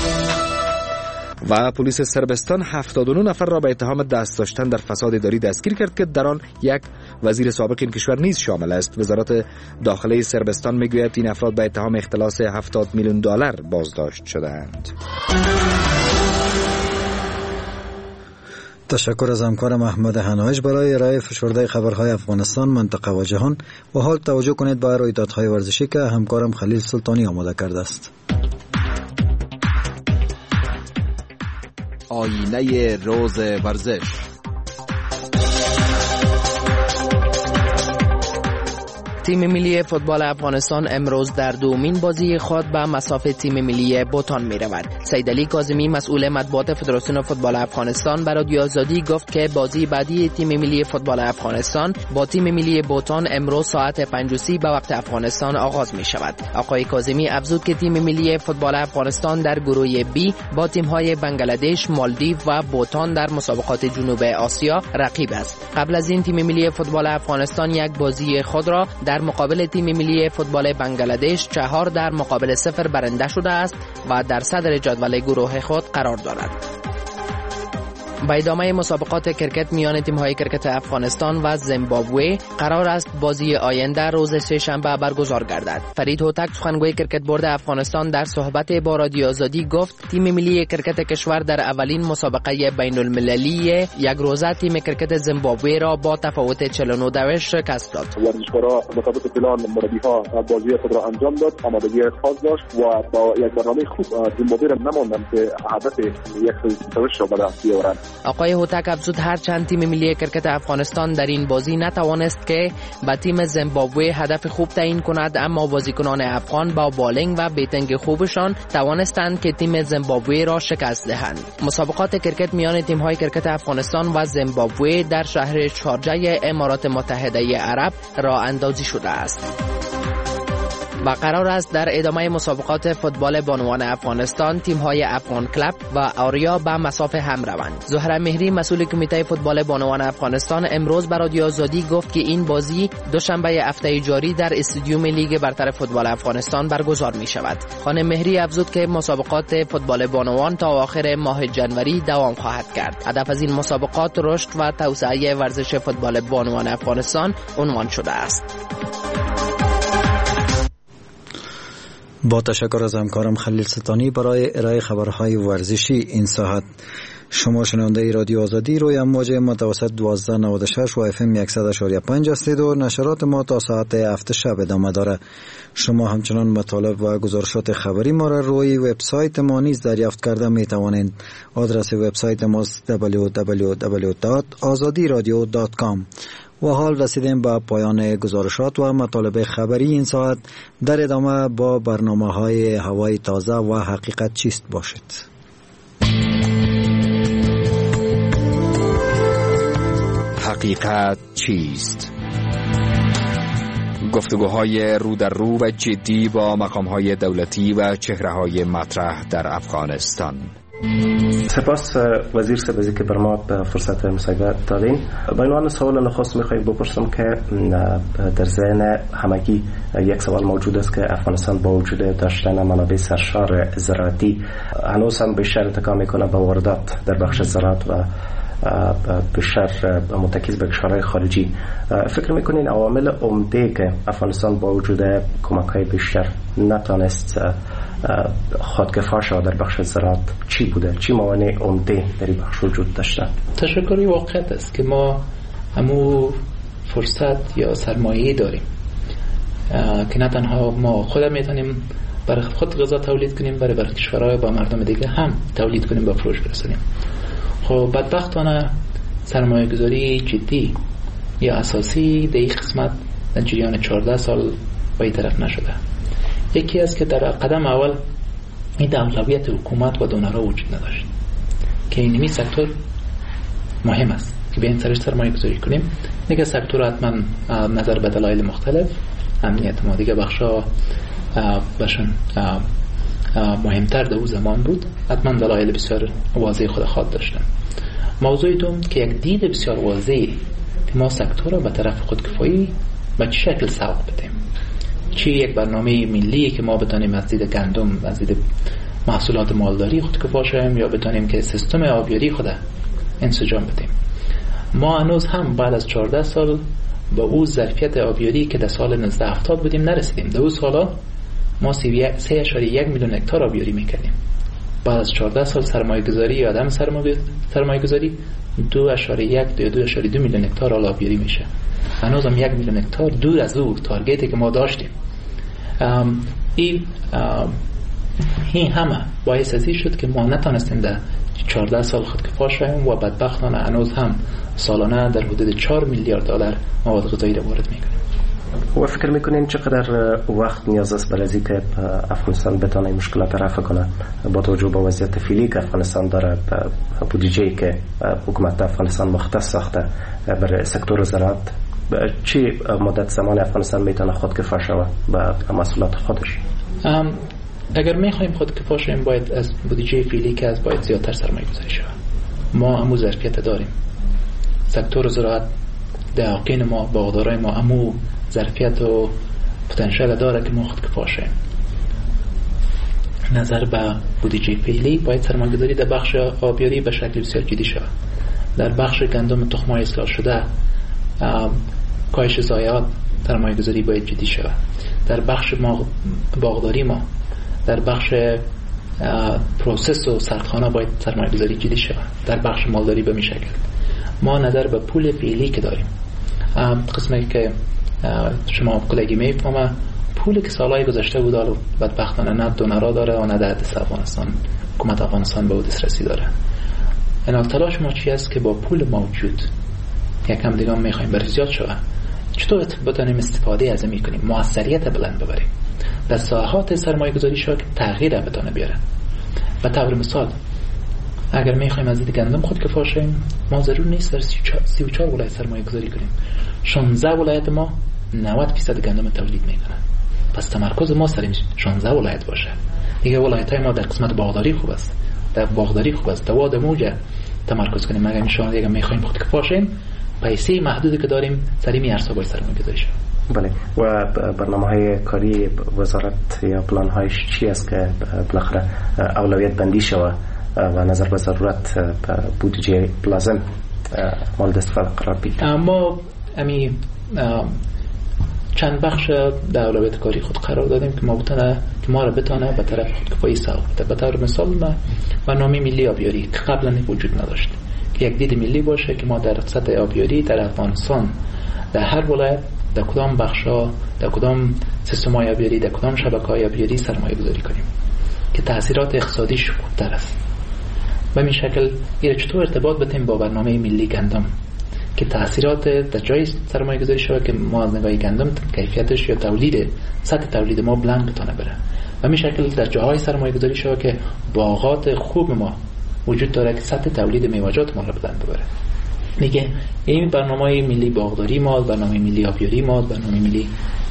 و پلیس سربستان هفتاد و نه نفر را به اتهام دست داشتن در فساد اداری دستگیر کرد که در آن یک وزیر سابق این کشور نیز شامل است. وزارت داخلی سربستان میگوید این افراد به اتهام اختلاس هفتاد میلیون دلار بازداشت شدند. تشکر از همکارم احمد هنایش برای ارائه فشرده خبرهای افغانستان، منطقه و جهان. و حال توجه کنید به رویدادهای ورزشی که همکارم خلیل سلطانی آماده کرده است. آینه روز ورزش. تیم ملی فوتبال افغانستان امروز در دومین بازی خود به مسافت تیم ملی بوتان می رود. سیدعلی کاظمی مسئول مطبوعات فدراسیون فوتبال افغانستان به رادیو آزادی گفت که بازی بعدی تیم ملی فوتبال افغانستان با تیم ملی بوتان امروز ساعت پنج و سی به وقت افغانستان آغاز می شود. آقای کاظمی افزود که تیم ملی فوتبال افغانستان در گروه بی با تیم‌های بنگلادش، مالدیو و بوتان در مسابقات جنوب آسیا رقیب است. قبل از این تیم ملی فوتبال افغانستان یک بازی خود را در مقابل تیم ملی فوتبال بنگلادش چهار در مقابل صفر برنده شده است و در صدر جدول گروه خود قرار دارد. با ادامه مسابقات کرکت میان تیم‌های کرکت افغانستان و زیمبابوه قرار است بازی آینده روز سه‌شنبه برگزار گردد. فرید هوتک سخنگوی کرکت بورد افغانستان در صحبت با رادیو آزادی گفت تیم ملی کرکت کشور در اولین مسابقه بین المللی یک روزه تیم کرکت زیمبابوه را با تفاوت چهل و نه شکست داد. ورزشکارا مطابق پلان مربی‌ها بازی خود را انجام داد، آمادگی خاص داشت و با یک برنامه خوب زیمبابوه را نماندند که هدف یک سویش را به دست بیاورند. آقای هوتک افزود هرچند تیم ملی کرکت افغانستان در این بازی نتوانست که به تیم زیمبابوه هدف خوب تعیین کند، اما بازیکنان افغان با بالینگ و بیتنگ خوبشان توانستند که تیم زیمبابوه را شکست دهند. مسابقات کرکت میان تیم‌های کرکت افغانستان و زیمبابوه در شهر شارجه امارات متحده عرب راه اندازی شده است. و قرار است در ادامه مسابقات فوتبال بانوان افغانستان تیم‌های افغان کلب و آریا به مسافه هم روند. زهره مهری مسئول کمیته فوتبال بانوان افغانستان امروز به رادیو آزادی گفت که این بازی دوشنبه هفته جاری در استادیوم لیگ برتر فوتبال افغانستان برگزار می شود. خانم مهری افزود که مسابقات فوتبال بانوان تا آخر ماه جنوری دوام خواهد کرد. هدف از این مسابقات رشد و توسعه ورزش فوتبال بانوان افغانستان عنوان شده است. با تشکر از همکارم خلیل ستانی برای ارائه خبرهای ورزشی این ساعت. شما شنونده رادیو آزادی روی امواج متوسط دوازده نود و شش و اف ام صد و یک و پنج هستید و نشرات ما تا ساعت هفت شب ادامه داره. شما همچنان مطالب و گزارشات خبری ما را روی وبسایت ما نیز دریافت کرده می توانید. آدرس وبسایت ما دبلیو دبلیو دبلیو دات آزادی رادیو دات کام. و حال رسیدیم به پایان گزارشات و مطالب خبری این ساعت. در ادامه با برنامه های هوای تازه و حقیقت چیست باشید. حقیقت چیست؟ گفتگوهای رو در رو و جدی با مقامهای دولتی و چهره‌های مطرح در افغانستان. سپاس وزیر سبزی که بر ما به فرصت مصاحبه دادین. با عنوان سوال نخست میخوایم بپرسم که در ذهن همگی یک سوال موجود است که افغانستان با وجود داشتن منابع سرشار زراعتی هنوز هم بیشتر اتکا میکنه به واردات در بخش زراعت و بیشتر متکیز به کشورهای خارجی. فکر میکنین عوامل عمده که افغانستان با وجود کمک‌های بیشتر نتونست خودکفا شود در بخش زراعت چی بوده؟ چی موانع عمده در این بخش وجود داشته؟ تشکری واقعیت است که ما همو فرصت یا سرمایه داریم که نه تنها ما خود میتونیم برای خود غذا تولید کنیم، برای برای کشورهای با مردم دیگه هم تولید کنیم، با فروش برسونیم. خب بدبختانه سرمایه گذاری جدی یا اساسی در این قسمت در جریان چهارده سال به این طرف نشده. یکی است که در قدم اول این اولویت حکومت و دونرها وجود نداشت که اینمی سکتور مهم است که به این سرش سرمایه گذاری کنیم. دیگه سکتور حتما نظر به دلایل مختلف امنیت ما دیگه بخشا باشن مهمتر در اون زمان بود، حتما دلایل بسیار واضح خود خواد داشتن. موضوع دوم که یک دید بسیار واضح که ما سکتور را به طرف خودکفایی به چه شکل سوق بدیم، چی یک برنامه ملی که ما بتانیم از دید گندم، از دید محصولات مالداری خودکفا شویم یا بتانیم که سیستم آبیاری خود انسجام بدیم. ما هنوز هم بعد از چهارده سال با او ظرفیت آبیاری که در سال نوزده هفتاد بودیم نرسیدیم. در اون سالا ما سه اشاری یک میلیون هکتار آبیاری میکردیم. بعد از چهارده سال سرمایه گذاری یا عدم سرمایه گذاری دو اشاری یک یا دو اشاری دو میلیون هکتار آبیاری میشه. هنوز هم یک میلیون هکتار دور از او تارگتی که ما داشتیم. این این همه باعث ازی شد که ما نتونستیم در چهارده سال خودکفا شویم و بدبختانه هنوز هم سالانه در حدود چهار میلیارد دلار مواد غذایی را وارد میکنیم. و فکر میکنین چقدر وقت نیاز است برای اینکه افغانستان بتونه مشکلات رفع کنه با توجه به وضعیت فعلی که افغانستان داره، بودجه‌ای که حکومت افغانستان مختص ساخته برای سکتور زراعت؟ چی مدت زمان افغانستان میتونه خودکفا شود به محصولات خودش؟ اگر میخوایم خودکفا شویم باید از بودجه فعلی که از باید زیادتر سرمایه گذاری شود. ما همو ظرفیت داریم. سکتور زراعت دهاقین ما، باغدارای ما همو ظرفیت و پتانسیل داره که ما خودکفا شویم. نظر به بودجه فعلی باید سرمایه گذاری در بخش آبیاری به شکل بسیار جدی شود. در بخش گندم تخم‌های اصلاح شده، کاهش ضایعات سرمایه گذاری باید جدی شود. در بخش ما باغداری ما، در بخش پروسس و سردخانه باید سرمایه گذاری جدی شود. در بخش مالداری به می شکل ما نظر به پول فعلی که داریم، قسمی که شما کلگی میفهمه پولی که سالهای گذشته بود و بدبختانه نه دونرها داره و نه در دست افغانستان، حکومت افغانستان به او دسترسی داره. این تلاش ما چی است که با پول موجود یکم دیگه میخوایم برای زیاد شود، چطور بتونیم استفاده از این کنیم، موثریت بلند ببریم در ساحات سرمایه گذاری شد که تغییر بتونه بیاره. به طور مثال اگر میخوایم از دید گندم خودکفا شویم، ما ضرور نیست در سی و چهار ولایت سرمایه گذاری کنیم. شانزده ولایت ما نود درصد گندم تولید میکنن. پس تمرکز ما سر شانزده ولایت باشه. دیگه ولایت‌های ما در قسمت باغداری خوب است، در باغداری خوب است، دواد موجه تمرکز کنیم. مگر میشون دیگه میخوایم خود کفاشیم، پیسه محدودی که داریم سری میارسا باید سرمایه گذاری شد. بله. و برنامه‌های کاری وزارت یا پلان‌هایش چی است که بالاخره اولویت بندی شود و نظر به ضرورت بودجه لازم مورد استفاده قرار بگیرد؟ ما امی چند بخش در اولویت کاری خود قرار دادیم که ما بتونه که ما را بتونه به طرف خودکفایی سوق بده. به طور مثال ما برنامه ملی آبیاری که قبلا وجود نداشت که یک دید ملی باشه که ما در سطح آبیاری در افغانستان در هر ولایت در کدام بخشا، در کدام سیستم‌های آبیاری، در کدام شبکه‌های آبیاری سرمایه گذاری کنیم که تاثیرات اقتصادیش خوبتر است. به این شکل این چطور ارتباط بدیم با برنامه ملی گندم که تاثیرات در جای سرمایه گذاری شده که ما از نگاه گندم کیفیتش یا تولید سطح تولید ما بلند بتونه بره. به این شکل در جاهای سرمایه گذاری شده که باغات خوب ما وجود داره که سطح تولید میوه‌جات ما رو بلند ببره. میگه این برنامه ملی باغداری ما، برنامه ملی آبیاری ما، برنامه ملی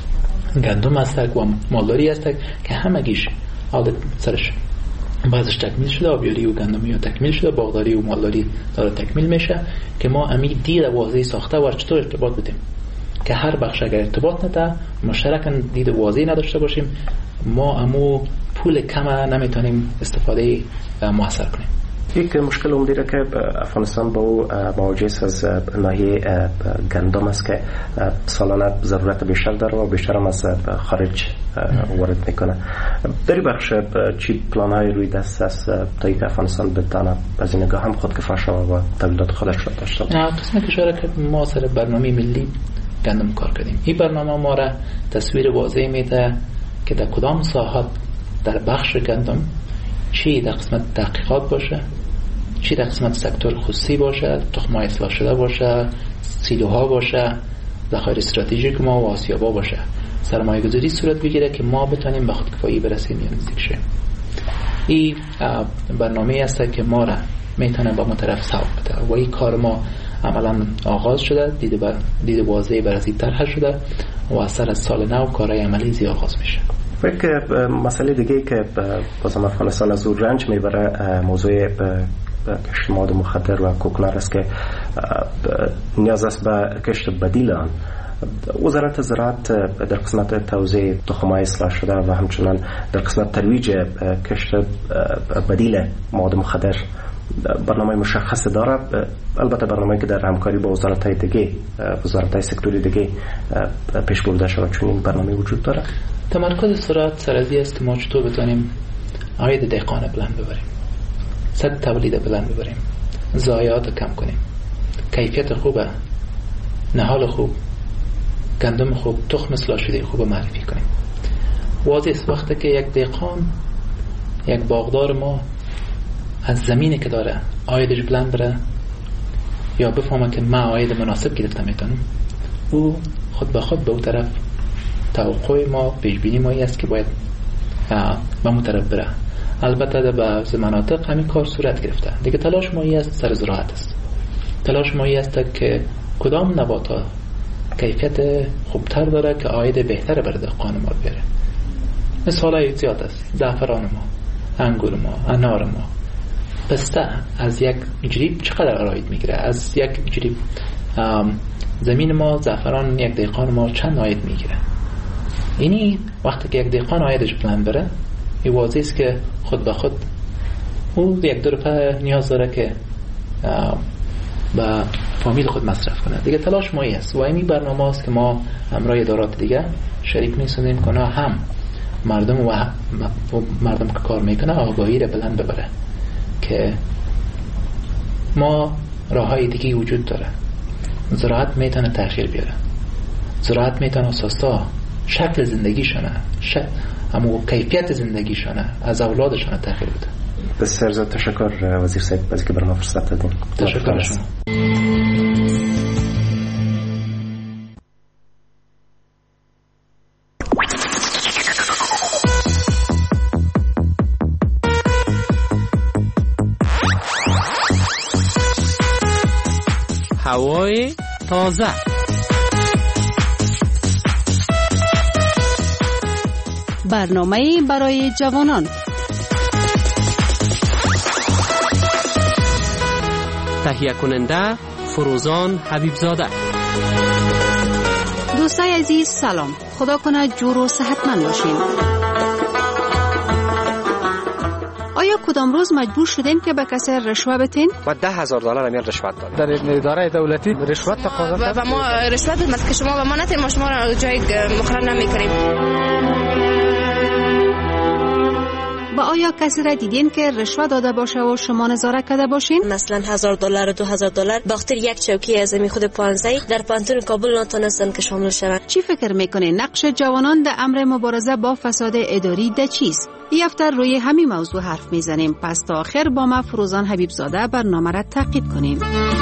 گندم است و مالداری است که همگیش حالت سرش بعضش تکمیل شده، آبیاری و گندمی تکمیل شده، باغداری و مالداری داره تکمیل میشه که ما امی دید واضحی ساخته و چطور ارتباط بدیم که هر بخش اگر ارتباط نده مشترکاً دید واضحی نداشته باشیم ما امو پول کم نمیتونیم استفاده موثر کنیم. یک مشکل عمده که افغانستان با او مواجه از ناحیه گندم است که سالانه ضرورت بیشتر داره و بیشتر هم از خارج وارد میکنه. در این بخش چی پلان‌های روی دست است تا اینکه افغانستان بتونه از این نگاه هم خودکفا شود و تولیدات خودش را داشته باشه؟ قسم کشور که ما سر برنامه ملی گندم کار کردیم. این برنامه ما را تصویر واضح میده که در کدام ساحات در بخش گندم چی در قسمت تحقیقات باشه، چی در قسمت سکتور خصوصی باشه، تخم‌های اصلاح شده باشه، سیلوها باشه، ذخایر استراتژیک ما و آسیابا باشه، سرمایه گذاری صورت بگیره که ما بتونیم به خودکفایی برسیم یا نزدیک شیم. این برنامه است که ما را میتونه با ما طرف سوق بده و این کار ما عملا آغاز شده، دید بر دید واضحی بر از این طرح شده و از سر سال نو کارهای عملی زی آغاز میشه. یک مسئله دیگه که بازم افغانستان از اون رنج میبره موضوع کشت مواد مخدر و کوکنار است که نیاز است به کشت بدیل آن. وزارت زراعت در قسمت توزیع تخم‌های اصلاح شده و همچنان در قسمت ترویج کشت بدیل مواد مخدر برنامه مشخص داره. البته برنامه‌ای که در همکاری با وزارت‌های دیگه وزارت‌های سکتوری دیگه پیش برده شده، چون این برنامه وجود داره. تمرکز زراعت سرازی است که ما چطور بتونیم عاید دهقان بلند ببریم، سطح تولید بلند ببریم، ضایعات کم کنیم، کیفیت خوبه، نهال خوب، گندم خوب، تخم اصلاح شده خوب معرفی کنیم. واضح است وقتی که یک دهقان، یک باغدار ما از زمینی که داره عایدش بلند بره یا بفهمه که من عاید مناسب گرفته میتونم، او خود به خود به اون طرف توقع ما، پیشبینی ما است که باید به اون طرف بره. البته در بعض مناطق همین کار صورت گرفته. دیگه تلاش ما است سر زراعت است. تلاش ما است که کدام نباتات کیفیت خوبتر داره که عاید بهتر بر دهقان ما بیاره. مثالای زیاد است. زعفران ما، انگور ما، انار ما. پسته از یک جریب چقدر عاید میگیره؟ از یک جریب زمین ما زعفران یک دهقان ما چند عاید میگیره؟ اینی وقتی که یک دهقان عایدش بلند بره، این واضح است که خود به خود او یک دو روپه نیاز داره که با فامیل خود مصرف کنه. دیگه تلاش مایی است و این برنامه است که ما همراه ادارات دیگه شریک می‌سازیم کنه هم مردم و مردم که کار میکنه آگاهی را بلند ببره که ما راههای دیگه وجود داره. زراعت میتونه تغییر بیاره، زراعت میتونه اساسا شکل زندگیشونه، شکل اما کیفیت زندگیشونه از اولادشونه تغییر بده. بسیار زیاد تشکر وزیر صاحب از که برام فرصت دادین. تشکر شما. هوای تازه برنامه برای جوانان. تهیه کننده فروزان حبیبزاده. دوستای عزیز سلام، خدا کنه جور و صحتمند باشین. آیا کدام روز مجبور شدین که به کسی رشوه بدین؟ ما ده هزار دلار میل رشوت دادیم. در اداره دولتی رشوت تقاضا و ما رشوت بدیم که شما به ما ندید، ما شما را جای مقرر نمی‌کنیم. و آیا کسی را دیدین که رشوه داده باشه و شما نظارت کرده باشین؟ مثلا هزار دلار و دو هزار دلار بخاطر یک چوکی از خود پانزده در پانتون کابل نتونستن که شامل شوند. چی فکر میکنین نقش جوانان در امر مبارزه با فساد اداری ده چیست؟ این هفته روی همین موضوع حرف میزنیم، پس تا آخر با ما فروزان حبیبزاده برنامه را تعقیب کنیم.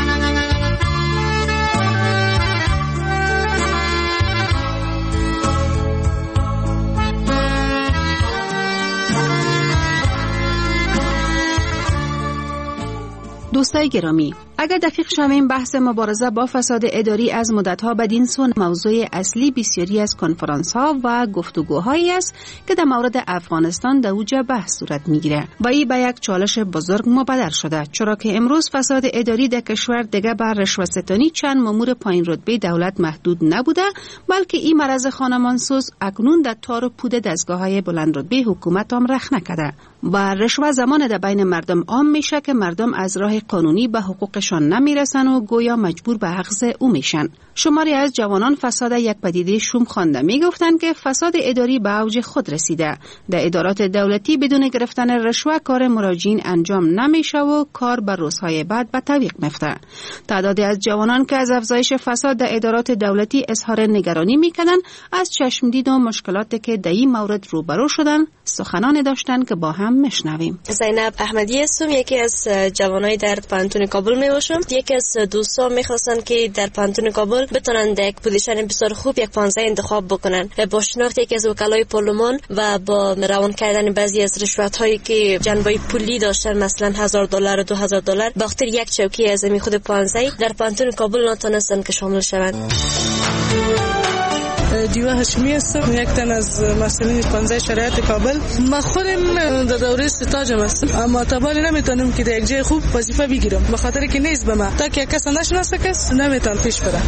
دوستای گرامی، اگر دقیق شویم بحث مبارزه با فساد اداری از مدت‌ها بدین سو موضوع اصلی بسیاری از کنفرانس‌ها و گفتگوهایی است که در مورد افغانستان در اوج بحث صورت می‌گیرد و این به یک چالش بزرگ مبدل شده، چرا که امروز فساد اداری در کشور دیگر بر رشوه‌ستانی چند مأمور پایین رتبه دولت محدود نبوده، بلکه این مرض خانمانسوز اکنون در تار و پود دستگاه‌های بلند رتبه حکومت هم رخ نکرده و رشوه زمان در بین مردم عام میشه که مردم از راه قانونی به حقوقشان نمیرسن و گویا مجبور به اخذ او میشن. شماری از جوانان فساد یک پدیده شوم خوانده میگفتند که فساد اداری به اوج خود رسیده. در ادارات دولتی بدون گرفتن رشوه کار مراجعین انجام نمیشه و کار بر روزهای بعد به تعویق میفته. تعدادی از جوانان که از افزایش فساد در ادارات دولتی اظهار نگرانی میکنن، از چشمدید و مشکلاتی که در این مورد روبرو شدن سخنان داشتن که با هم میشنویم. زینب احمدی هستم، یکی از جوانای در پانتون کابل میباشم. یکی از دوستان میخواستن که در پانتون کابل بتونن یک پوزیشن بسیار خوب یک پانزده انتخاب بکنن با شناخت یکی از وکلای پارلمان و با روان کردن بعضی از رشوت هایی که جنبه پولی داشتن، مثلا هزار دلار و دو هزار دلار بخاطر یک چوکی از می خود پانزده در پانتون کابل نتونستن که شامل شوند. دیوه هاشمی هستم، یک تن از مسئولین پانزده شرایط کابل. من خودم در دوره استاجم هستم، اما تابالی نمیتونم که در یک جای خوب وظیفه بگیرم به خاطر که نیست به من، تا که کس نشناسه کس نمیتونم پیش برم.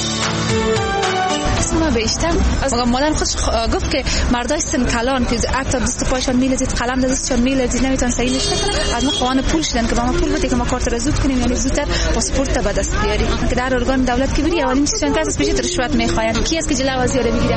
ما بیشتر از مادر خودش گفت که مردای سن کلان که حتی دست پایشان میلزید، قلم دستشان میلزید، نمیتونن صحیح نوشته کنن، از ما خواهان پول شدن که با ما پول بده که ما کارت را زود کنیم، یعنی زودتر پاسپورت به دست بیاریم. که در ارگان دولت که بری اولین چیزشون که از پیش رشوت میخواین، کی است که جلو وزیر میگیره.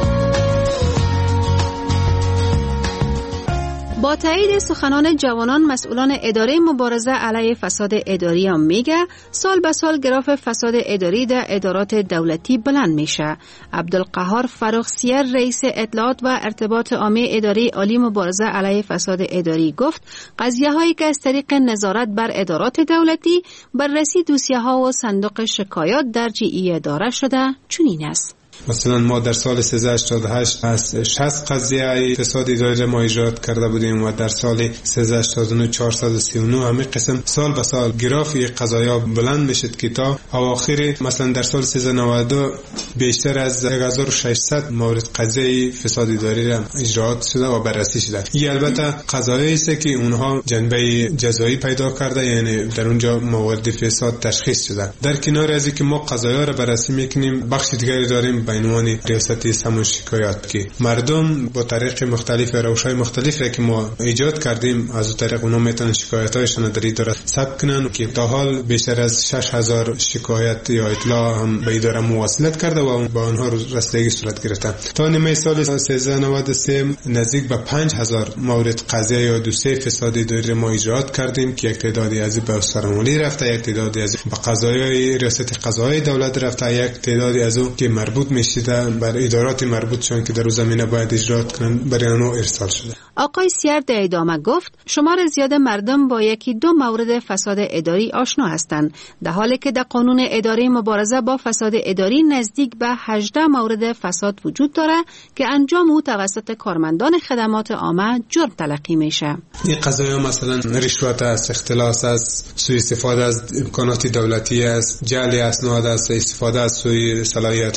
با تایید سخنان جوانان، مسئولان اداره مبارزه علیه فساد اداری هم میگه سال به سال گراف فساد اداری در ادارات دولتی بلند میشه. عبدالقهار فرخسیر رئیس اطلاعات و ارتباط عامه اداره عالی مبارزه علیه فساد اداری گفت قضیه هایی که از طریق نظارت بر ادارات دولتی بررسی دوسیه ها و صندوق شکایات درج ای اداره شده چنین است. مثلا ما در سال سیزده هشتاد و هشت از شصت قضیه فساد اداری ما ایجاد کرده بودیم و در سال سیزده هشتاد و نه چهارصد و سی و نه همین قسم سال به سال گراف قضایا بلند میشد که تا اواخر مثلا در سال سیزده نود و دو بیشتر از یک هزار و ششصد مورد قضیه فساد اداری را اجرات شده و بررسی شده. این البته قضایایی است که اونها جنبه جزایی پیدا کرده، یعنی در اونجا موارد فساد تشخیص شده. در کنار از اینکه ما قضایا را بررسی میکنیم، بخش دیگری داریم به عنوان ریاستی سمون شکایات که مردم با طریق مختلف روش‌های مختلفی که ما ایجاد کردیم از طریق اونها میتونن شکایت‌هایشون در اداره ثبت کنن که تا حال بیشتر از شش هزار شکایت یا اطلاع هم به اداره مواصلت کرده و با آنها رسیدگی صورت گرفته. تا نیمه سال سیزده نود و سه نزدیک به پنج هزار مورد قضیه یا دوسیه فساد اداری ما ایجاد کردیم که یک تعدادی از به سرمالی رفته، یک تعدادی از به قضایای ریاست قضایی دولت رفته، یک تعدادی از اون که مربوط میشده بر ادارات مربوط شون که در زمینه باید اجرات کنن برای آنها ارسال شده. آقای سیر در ادامه گفت شمار زیاد مردم با یکی دو مورد فساد اداری آشنا هستند، در حالی که در قانون اداره مبارزه با فساد اداری نزدیک به هجده مورد فساد وجود داره که انجام او توسط کارمندان خدمات عامه جرم تلقی میشه. این قضایا مثلا رشوت است، اختلاس است، سوء استفاده از امکانات دولتی است، جعل اسناد است، استفاده از سوء صلاحیت ها است،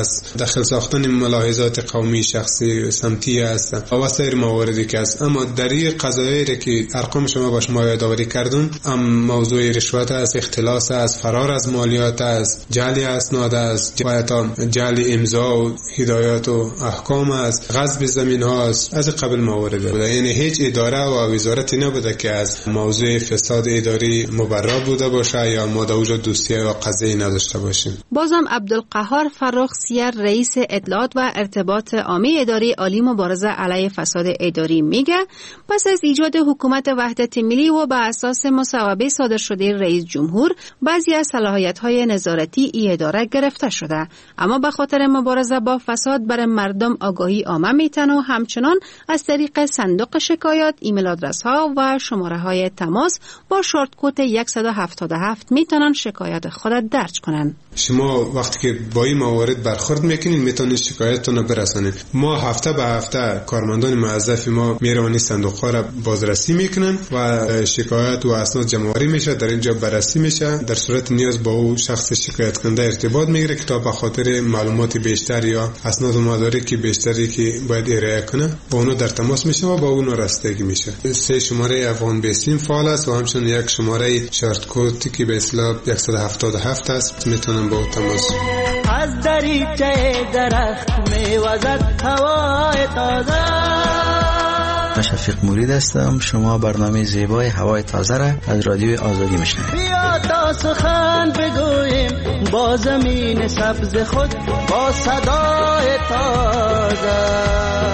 است، دخل ساختن ملاحظات قومی شخصی سمتی است و سایر مواردی که است. اما در این قضایایی که ارقام شما با شما یادآوری کردم، ام موضوع رشوت است، اختلاس است، فرار از مالیات است، جعل اسناد است، و جعل امضا و هدایات و احکام است، غصب زمین هاست، از قبل موارد بوده. یعنی هیچ اداره و وزارتی نبوده که از موضوع فساد اداری مبرا بوده باشه یا ما در اونجا دوسیه و قضیه نداشته باشیم. بازم عبدالقهار فرخ‌سیر رئیس اطلاعات و ارتباط عامه اداره عالی مبارزه علیه فساد اداری میگه پس از ایجاد حکومت وحدت ملی و بر اساس مصوبه صادر شده رئیس جمهور بعضی از صلاحیت‌های نظارتی ای اداره گرفته شده، اما به خاطر مبارزه با فساد برای مردم آگاهی عامه میتن و همچنان از طریق صندوق شکایات، ایمیل آدرس ها و شماره های تماس با شارت کد صد و هفتاد و هفت میتونن شکایت خود درج کنن. شما وقتی که با این موارد برخورد میکنین میتونید شکایتتون رو برسانید. ما هفته به هفته کارمندان موظف ما میروانی صندوق ها را بازرسی میکنن و شکایت و اسناد جمع‌آوری میشه، در اینجا بررسی میشه. در صورت نیاز با او شخص شکایت کننده ارتباط میگیره که تا به خاطر معلومات بیشتر یا اسناد و مدارک بیشتری که باید ارائه کنه با اونو در تماس میشه و با اونو رسیدگی میشه. سه شماره افغان بیستیم فعال است و همچنین یک شماره شارت کد که به اصطلاح صد و هفتاد و هفت است، میتونن با او تماس. از دریچه درخت میوزد هوای تازه. شفیق مرید هستم. شما برنامه زیبای هوای تازه را از رادیو آزادی میشنوید. بیا تا سخن بگوییم با زمین سبز خود، با صدای تازه.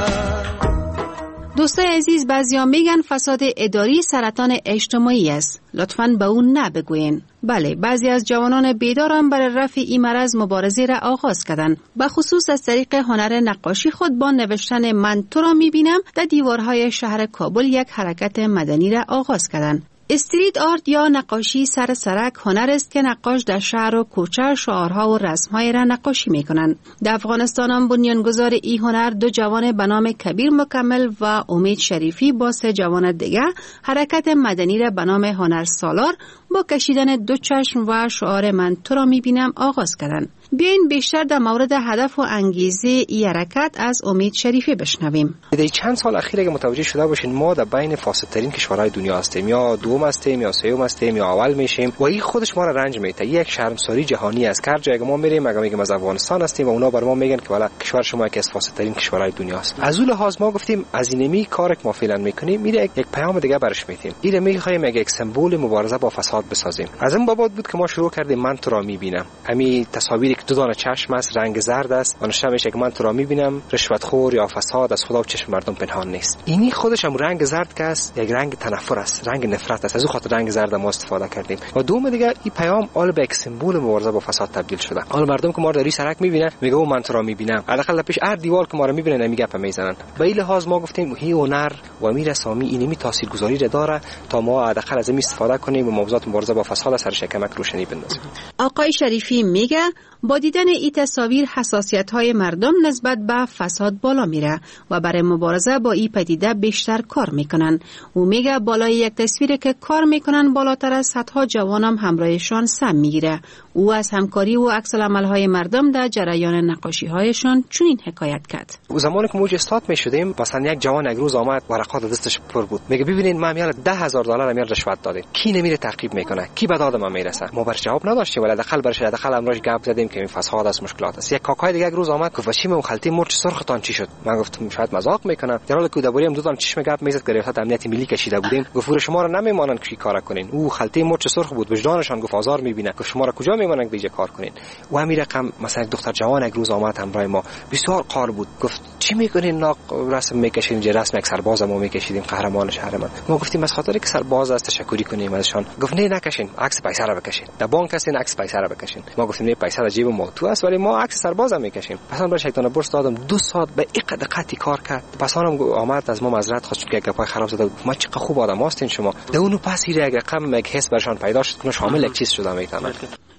دوستای عزیز، بعضیا میگن فساد اداری سرطان اجتماعی است. لطفاً به اون نبگوین. بله، بعضی از جوانان بیدار هم برای رفع این مرض مبارزه را آغاز کردند. به خصوص از طریق هنر نقاشی خود با نوشتن من تو را میبینم در دیوارهای شهر کابل یک حرکت مدنی را آغاز کردند. استریت آرت یا نقاشی سر سرک هنر است که نقاش در شهر و کوچه شعارها و رسمهای را نقاشی میکنند. در افغانستان هم بنیانگذار این هنر دو جوان به نام کبیر مکمل و امید شریفی با سه جوان دیگر حرکت مدنی را به نام هنر سالار با کشیدن دو چشم و شعار من تو را میبینم آغاز کردند. بیاین بیشتر در مورد هدف و انگیزه این حرکت از امید شریفی بشنویم. در چند سال اخیر اگه متوجه شده باشین ما در بین فاسدترین کشورهای دنیا هستیم، یا دوم هستیم یا سوم هستیم یا اول میشیم و این خودش ما را رنج میده. یک شرمساری جهانی است. هر جایی ما میریم اگه میگیم از افغانستان هستیم و اونا بر ما میگن که والا کشور شما یکی از فاسدترین کشورهای دنیا است. از اون لحاظ ما گفتیم از اینمی کاری که ما فعلا میکنیم میره یک پیام دیگه برش میدیم. این میخوایم یک سمبل مبارزه با فساد بسازیم. از این بابت بود که ما شروع کردیم من تو را میبینم. همین تصاویری که دو دانه چشم است، رنگ زرد است، منشأ میشه که من تو را میبینم، رشوت خور یا فساد از خدا و چشم مردم پنهان نیست. اینی خودش هم رنگ زرد که است یک رنگ تنفر است، رنگ نفرت است. از اون خاطر رنگ زرد ما استفاده کردیم. و دوم دیگه این پیام آل به یک سمبل مبارزه با فساد تبدیل شده. آل مردم که ما رو در این سرک میبینن میگه من تو را میبینم، حداقل پیش هر دیوار که ما رو میبینن میگه گپ میزنن. به این لحاظ ما گفتیم هی هنر و امیر اسامی اینمی تاثیرگذاری داره تا ما حداقل از این استفاده کنیم و موضوعات مبارزه با فساد سر شکمک روشنی بندازیم. آقای شریفی میگه با دیدن این تصاویر حساسیت‌های مردم نسبت به فساد بالا میره و برای مبارزه با این پدیده بیشتر کار میکنن. او میگه بالای یک تصویر که کار میکنن بالاتر از صدها جوان هم همراهشان سم میگیره. او از همکاری و عکس العمل‌های مردم در جریان نقاشی‌هایشان چنین حکایت کرد. زمانی که موج استاد میشدیم مثلا یک جوان یک روز آمد ورقات دستش پر بود، میگه ببینید ما میال ده هزار دلار میال رشوت دادیم، کی نمیره تعقیب میکنه، کی به داد ما میرسه؟ ما برش جواب نداشتیم ولی داخل برش داخل امروز گپ زدیم که این فساد از مشکلات است. یک کاکای دیگه یک روز آمد گفت چی من خالتی مرچ سرختان چی شد؟ من گفتم شاید مذاق میکنن. در حالی که دبریم دو تا چشم گپ میزد گرفت امنیت ملی کشیده بودیم. گفت شما را نمیمانن کی کار کنین. او خالتی مرچ سرخ بود، وجدانشان گفت آزار میبینه که شما را کجا میمانن دیگه کار کنین. و همین رقم مثلا دختر جوان یک روز آمد همراه ما بسیار قار بود، گفت چی میکنین؟ ناق رسم میکشین، جه رسم یک سرباز ما میکشیدیم قهرمان شهر من. ما گفتیم از خاطر که سرباز است تشکری کنیم ازشان. گفت نه نکشین، عکس پیسه را بکشین، در بانک هستین عکس پیسه را بکشین. ما گفتیم نه پیسه در جیب ما تو است ولی ما عکس سرباز هم میکشیم. مثلا برای شیطان برس دادم دو ساعت به این دقتی کار کرد. پس هم آمد از ما معذرت خواست که گپای خراب زده. ما چقدر خوب آدم هستین شما. در اونو پس یک رقم یک حس برشان پیدا شد که شامل یک چیز شده میتونه.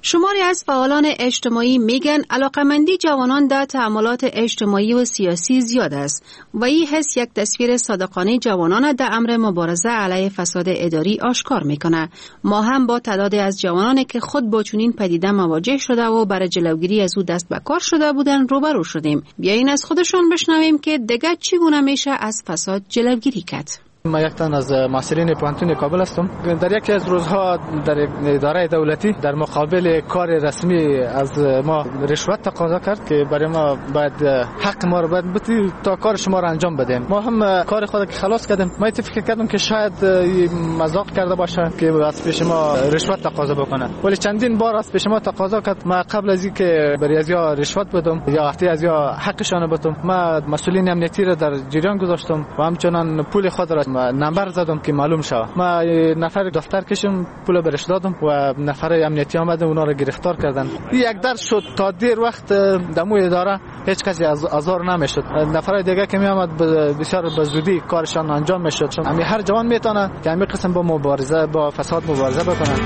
شماری از فعالان اجتماعی میگن علاقمندی جوانان در تعاملات اجتماعی و سیاسی زیاد است و این حس یک تصویر صادقانه جوانان در امر مبارزه علیه فساد اداری آشکار میکنه. ما هم با تعدادی از جوانانی که خود با چنین پدیده مواجه شده و برای جلوگیری از او دست به کار شده بودن روبرو شدیم. بیایین از خودشان بشنویم که دیگر چگونه میشه از فساد جلوگیری کرد. ما یک تن از مسئولین پانتون کابل هستم. در یکی از روزها در اداره دولتی در مقابل کار رسمی از ما رشوت تقاضا کرد که برای ما باید حق ما رو باید بدی تا کار شما رو انجام بدیم. ما هم کار خود که خلاص کردیم. ما فکر کردم که شاید مذاق کرده باشه که از پیش ما رشوت تقاضا بکنه، ولی چندین بار از پیش ما تقاضا کرد. ما قبل از اینکه برای از یا رشوت بدم یا وقتی از یا حقشان بدم، ما مسئولین امنیتی رو در جریان گذاشتم و همچنان پول خود را نمبر زدم که معلوم شود. ما نفر دفتر کشم پول برش دادم و نفر امنیتی آمدن اونا رو گرفتار کردن. یک درس شد تا دیر وقت دمو اداره هیچ کسی از آزار نمیشد. نفر دیگه که می آمد بسیار به زودی کارشان انجام میشد. همین هر جوان میتونه که همین قسم با مبارزه با فساد مبارزه بکنه.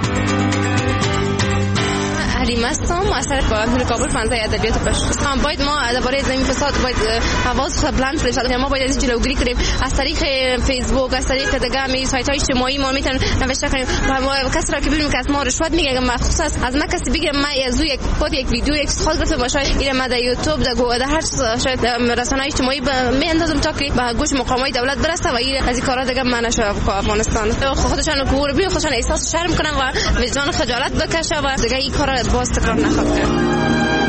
حلیم هستم، مؤثر پانتون کابل فنزای ادبیات پشت. باید ما درباره زمین فساد باید حواس بلند بشه. ما باید از جلوگیری کنیم از طریق فیسبوک، از طریق دیگه سایت های اجتماعی. ما میتونیم نوشته کنیم ما کسی را که ببینیم که از ما رشوت میگه، مخصوص از ما کسی بگه ما از یک پات یک ویدیو یک خود گرفته باشه، این ما در یوتیوب در گوگل هر شاید رسانه‌های اجتماعی میاندازم تا که به گوش مقامات دولت برسه و این از این کارا دیگه منع شه. افغانستان خودشان کور ببین خودشان احساس شرم کنن و وجدان خجالت بکشه و دیگه این کارا باز تکرار نخواهد کرد.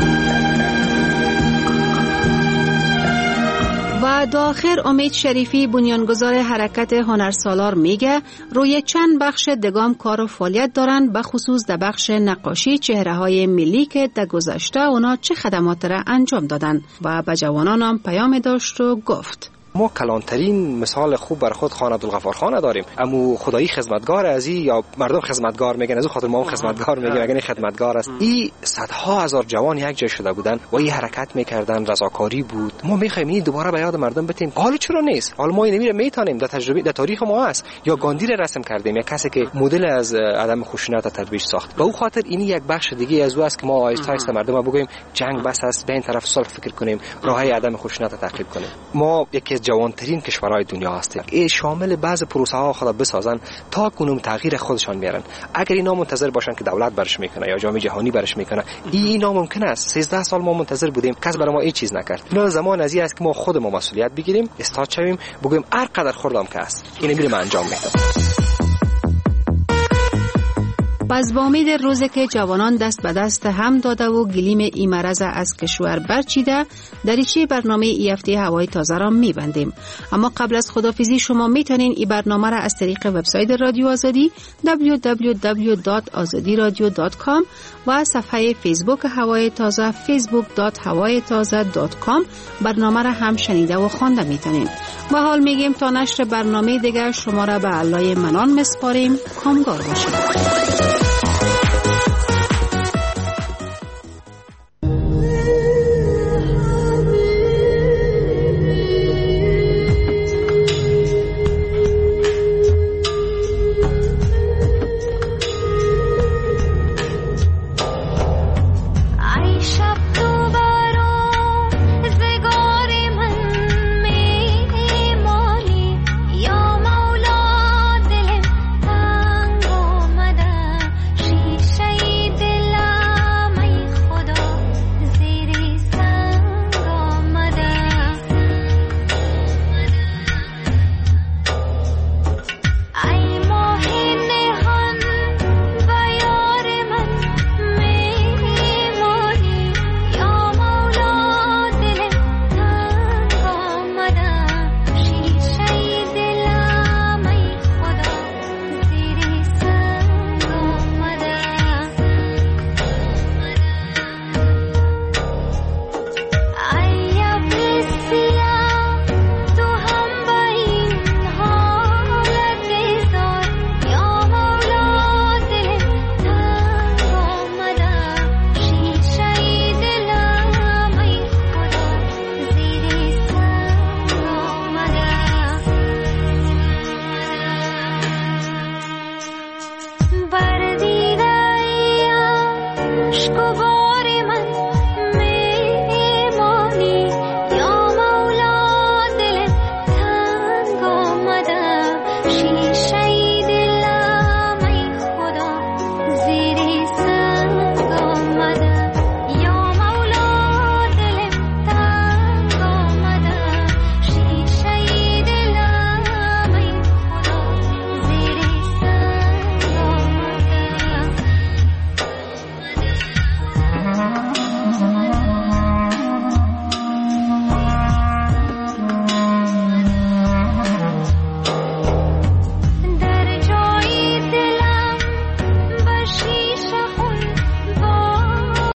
و داخل امید شریفی بنیانگذار حرکت هنرسالار میگه روی چند بخش دگام کار و فعالیت دارن، به خصوص در بخش نقاشی چهره های ملی که در گذشته اونا چه خدمات را انجام دادن و به جوانان هم پیام داشت و گفت ما کلانترین مثال خوب بر خود خان عبدالغفار خان داریم. امو خدایی خدمتگار ازی یا مردم خدمتگار میگن، از خاطر ما هم خدمتگار میگن، اگه خدمتگار است. این صدها هزار جوان یک جای شده بودن و این حرکت میکردن، رضاکاری بود. ما میخوایم این دوباره به یاد مردم بتیم. حالا چرا نیست؟ حالا ما نمیره میتونیم، در تجربه در تاریخ ما هست. یا گاندی را رسم کردیم، یا کسی که مدل از عدم خشونت ترویج ساخت. به او خاطر این یک بخش دیگه از او است که ما آیسته آیسته مردم بگوییم جنگ بس است، به این طرف صلح فکر کنیم، راههای عدم خشونت تعقیب کنیم. ما یکی از جوانترین کشورهای دنیا هستیم. این شامل بعض پروسه ها خود بسازن تا کنون تغییر خودشان میارن. اگر اینا منتظر باشن که دولت برش میکنه یا جامعه جهانی برش میکنه، این ناممکن است. سیزده سال ما منتظر بودیم، کس برای ما هیچ چیز نکرد. اینا زمان ازی است که ما خود ما مسئولیت بگیریم، استاد شویم، بگویم هر قدر خوردم که است اینو میرم انجام میدم. پس با امید روزی که جوانان دست به دست هم داده و گلیم این مرض از کشور برچیده، دریچه برنامه ای هفته هوای تازه را میبندیم. اما قبل از خداحافظی شما میتونین این برنامه را از طریق وبسایت رادیو آزادی دبلیو دبلیو دبلیو دات آزادی رادیو دات کام و صفحه فیسبوک هوای تازه فیسبوک دات هوای تازه دات کام برنامه را هم شنیده و خوانده میتونین. و حال میگیم تا نشر برنامه دیگر شما را به علای منان مسپاریم. کامگار باشید. مدد عشق و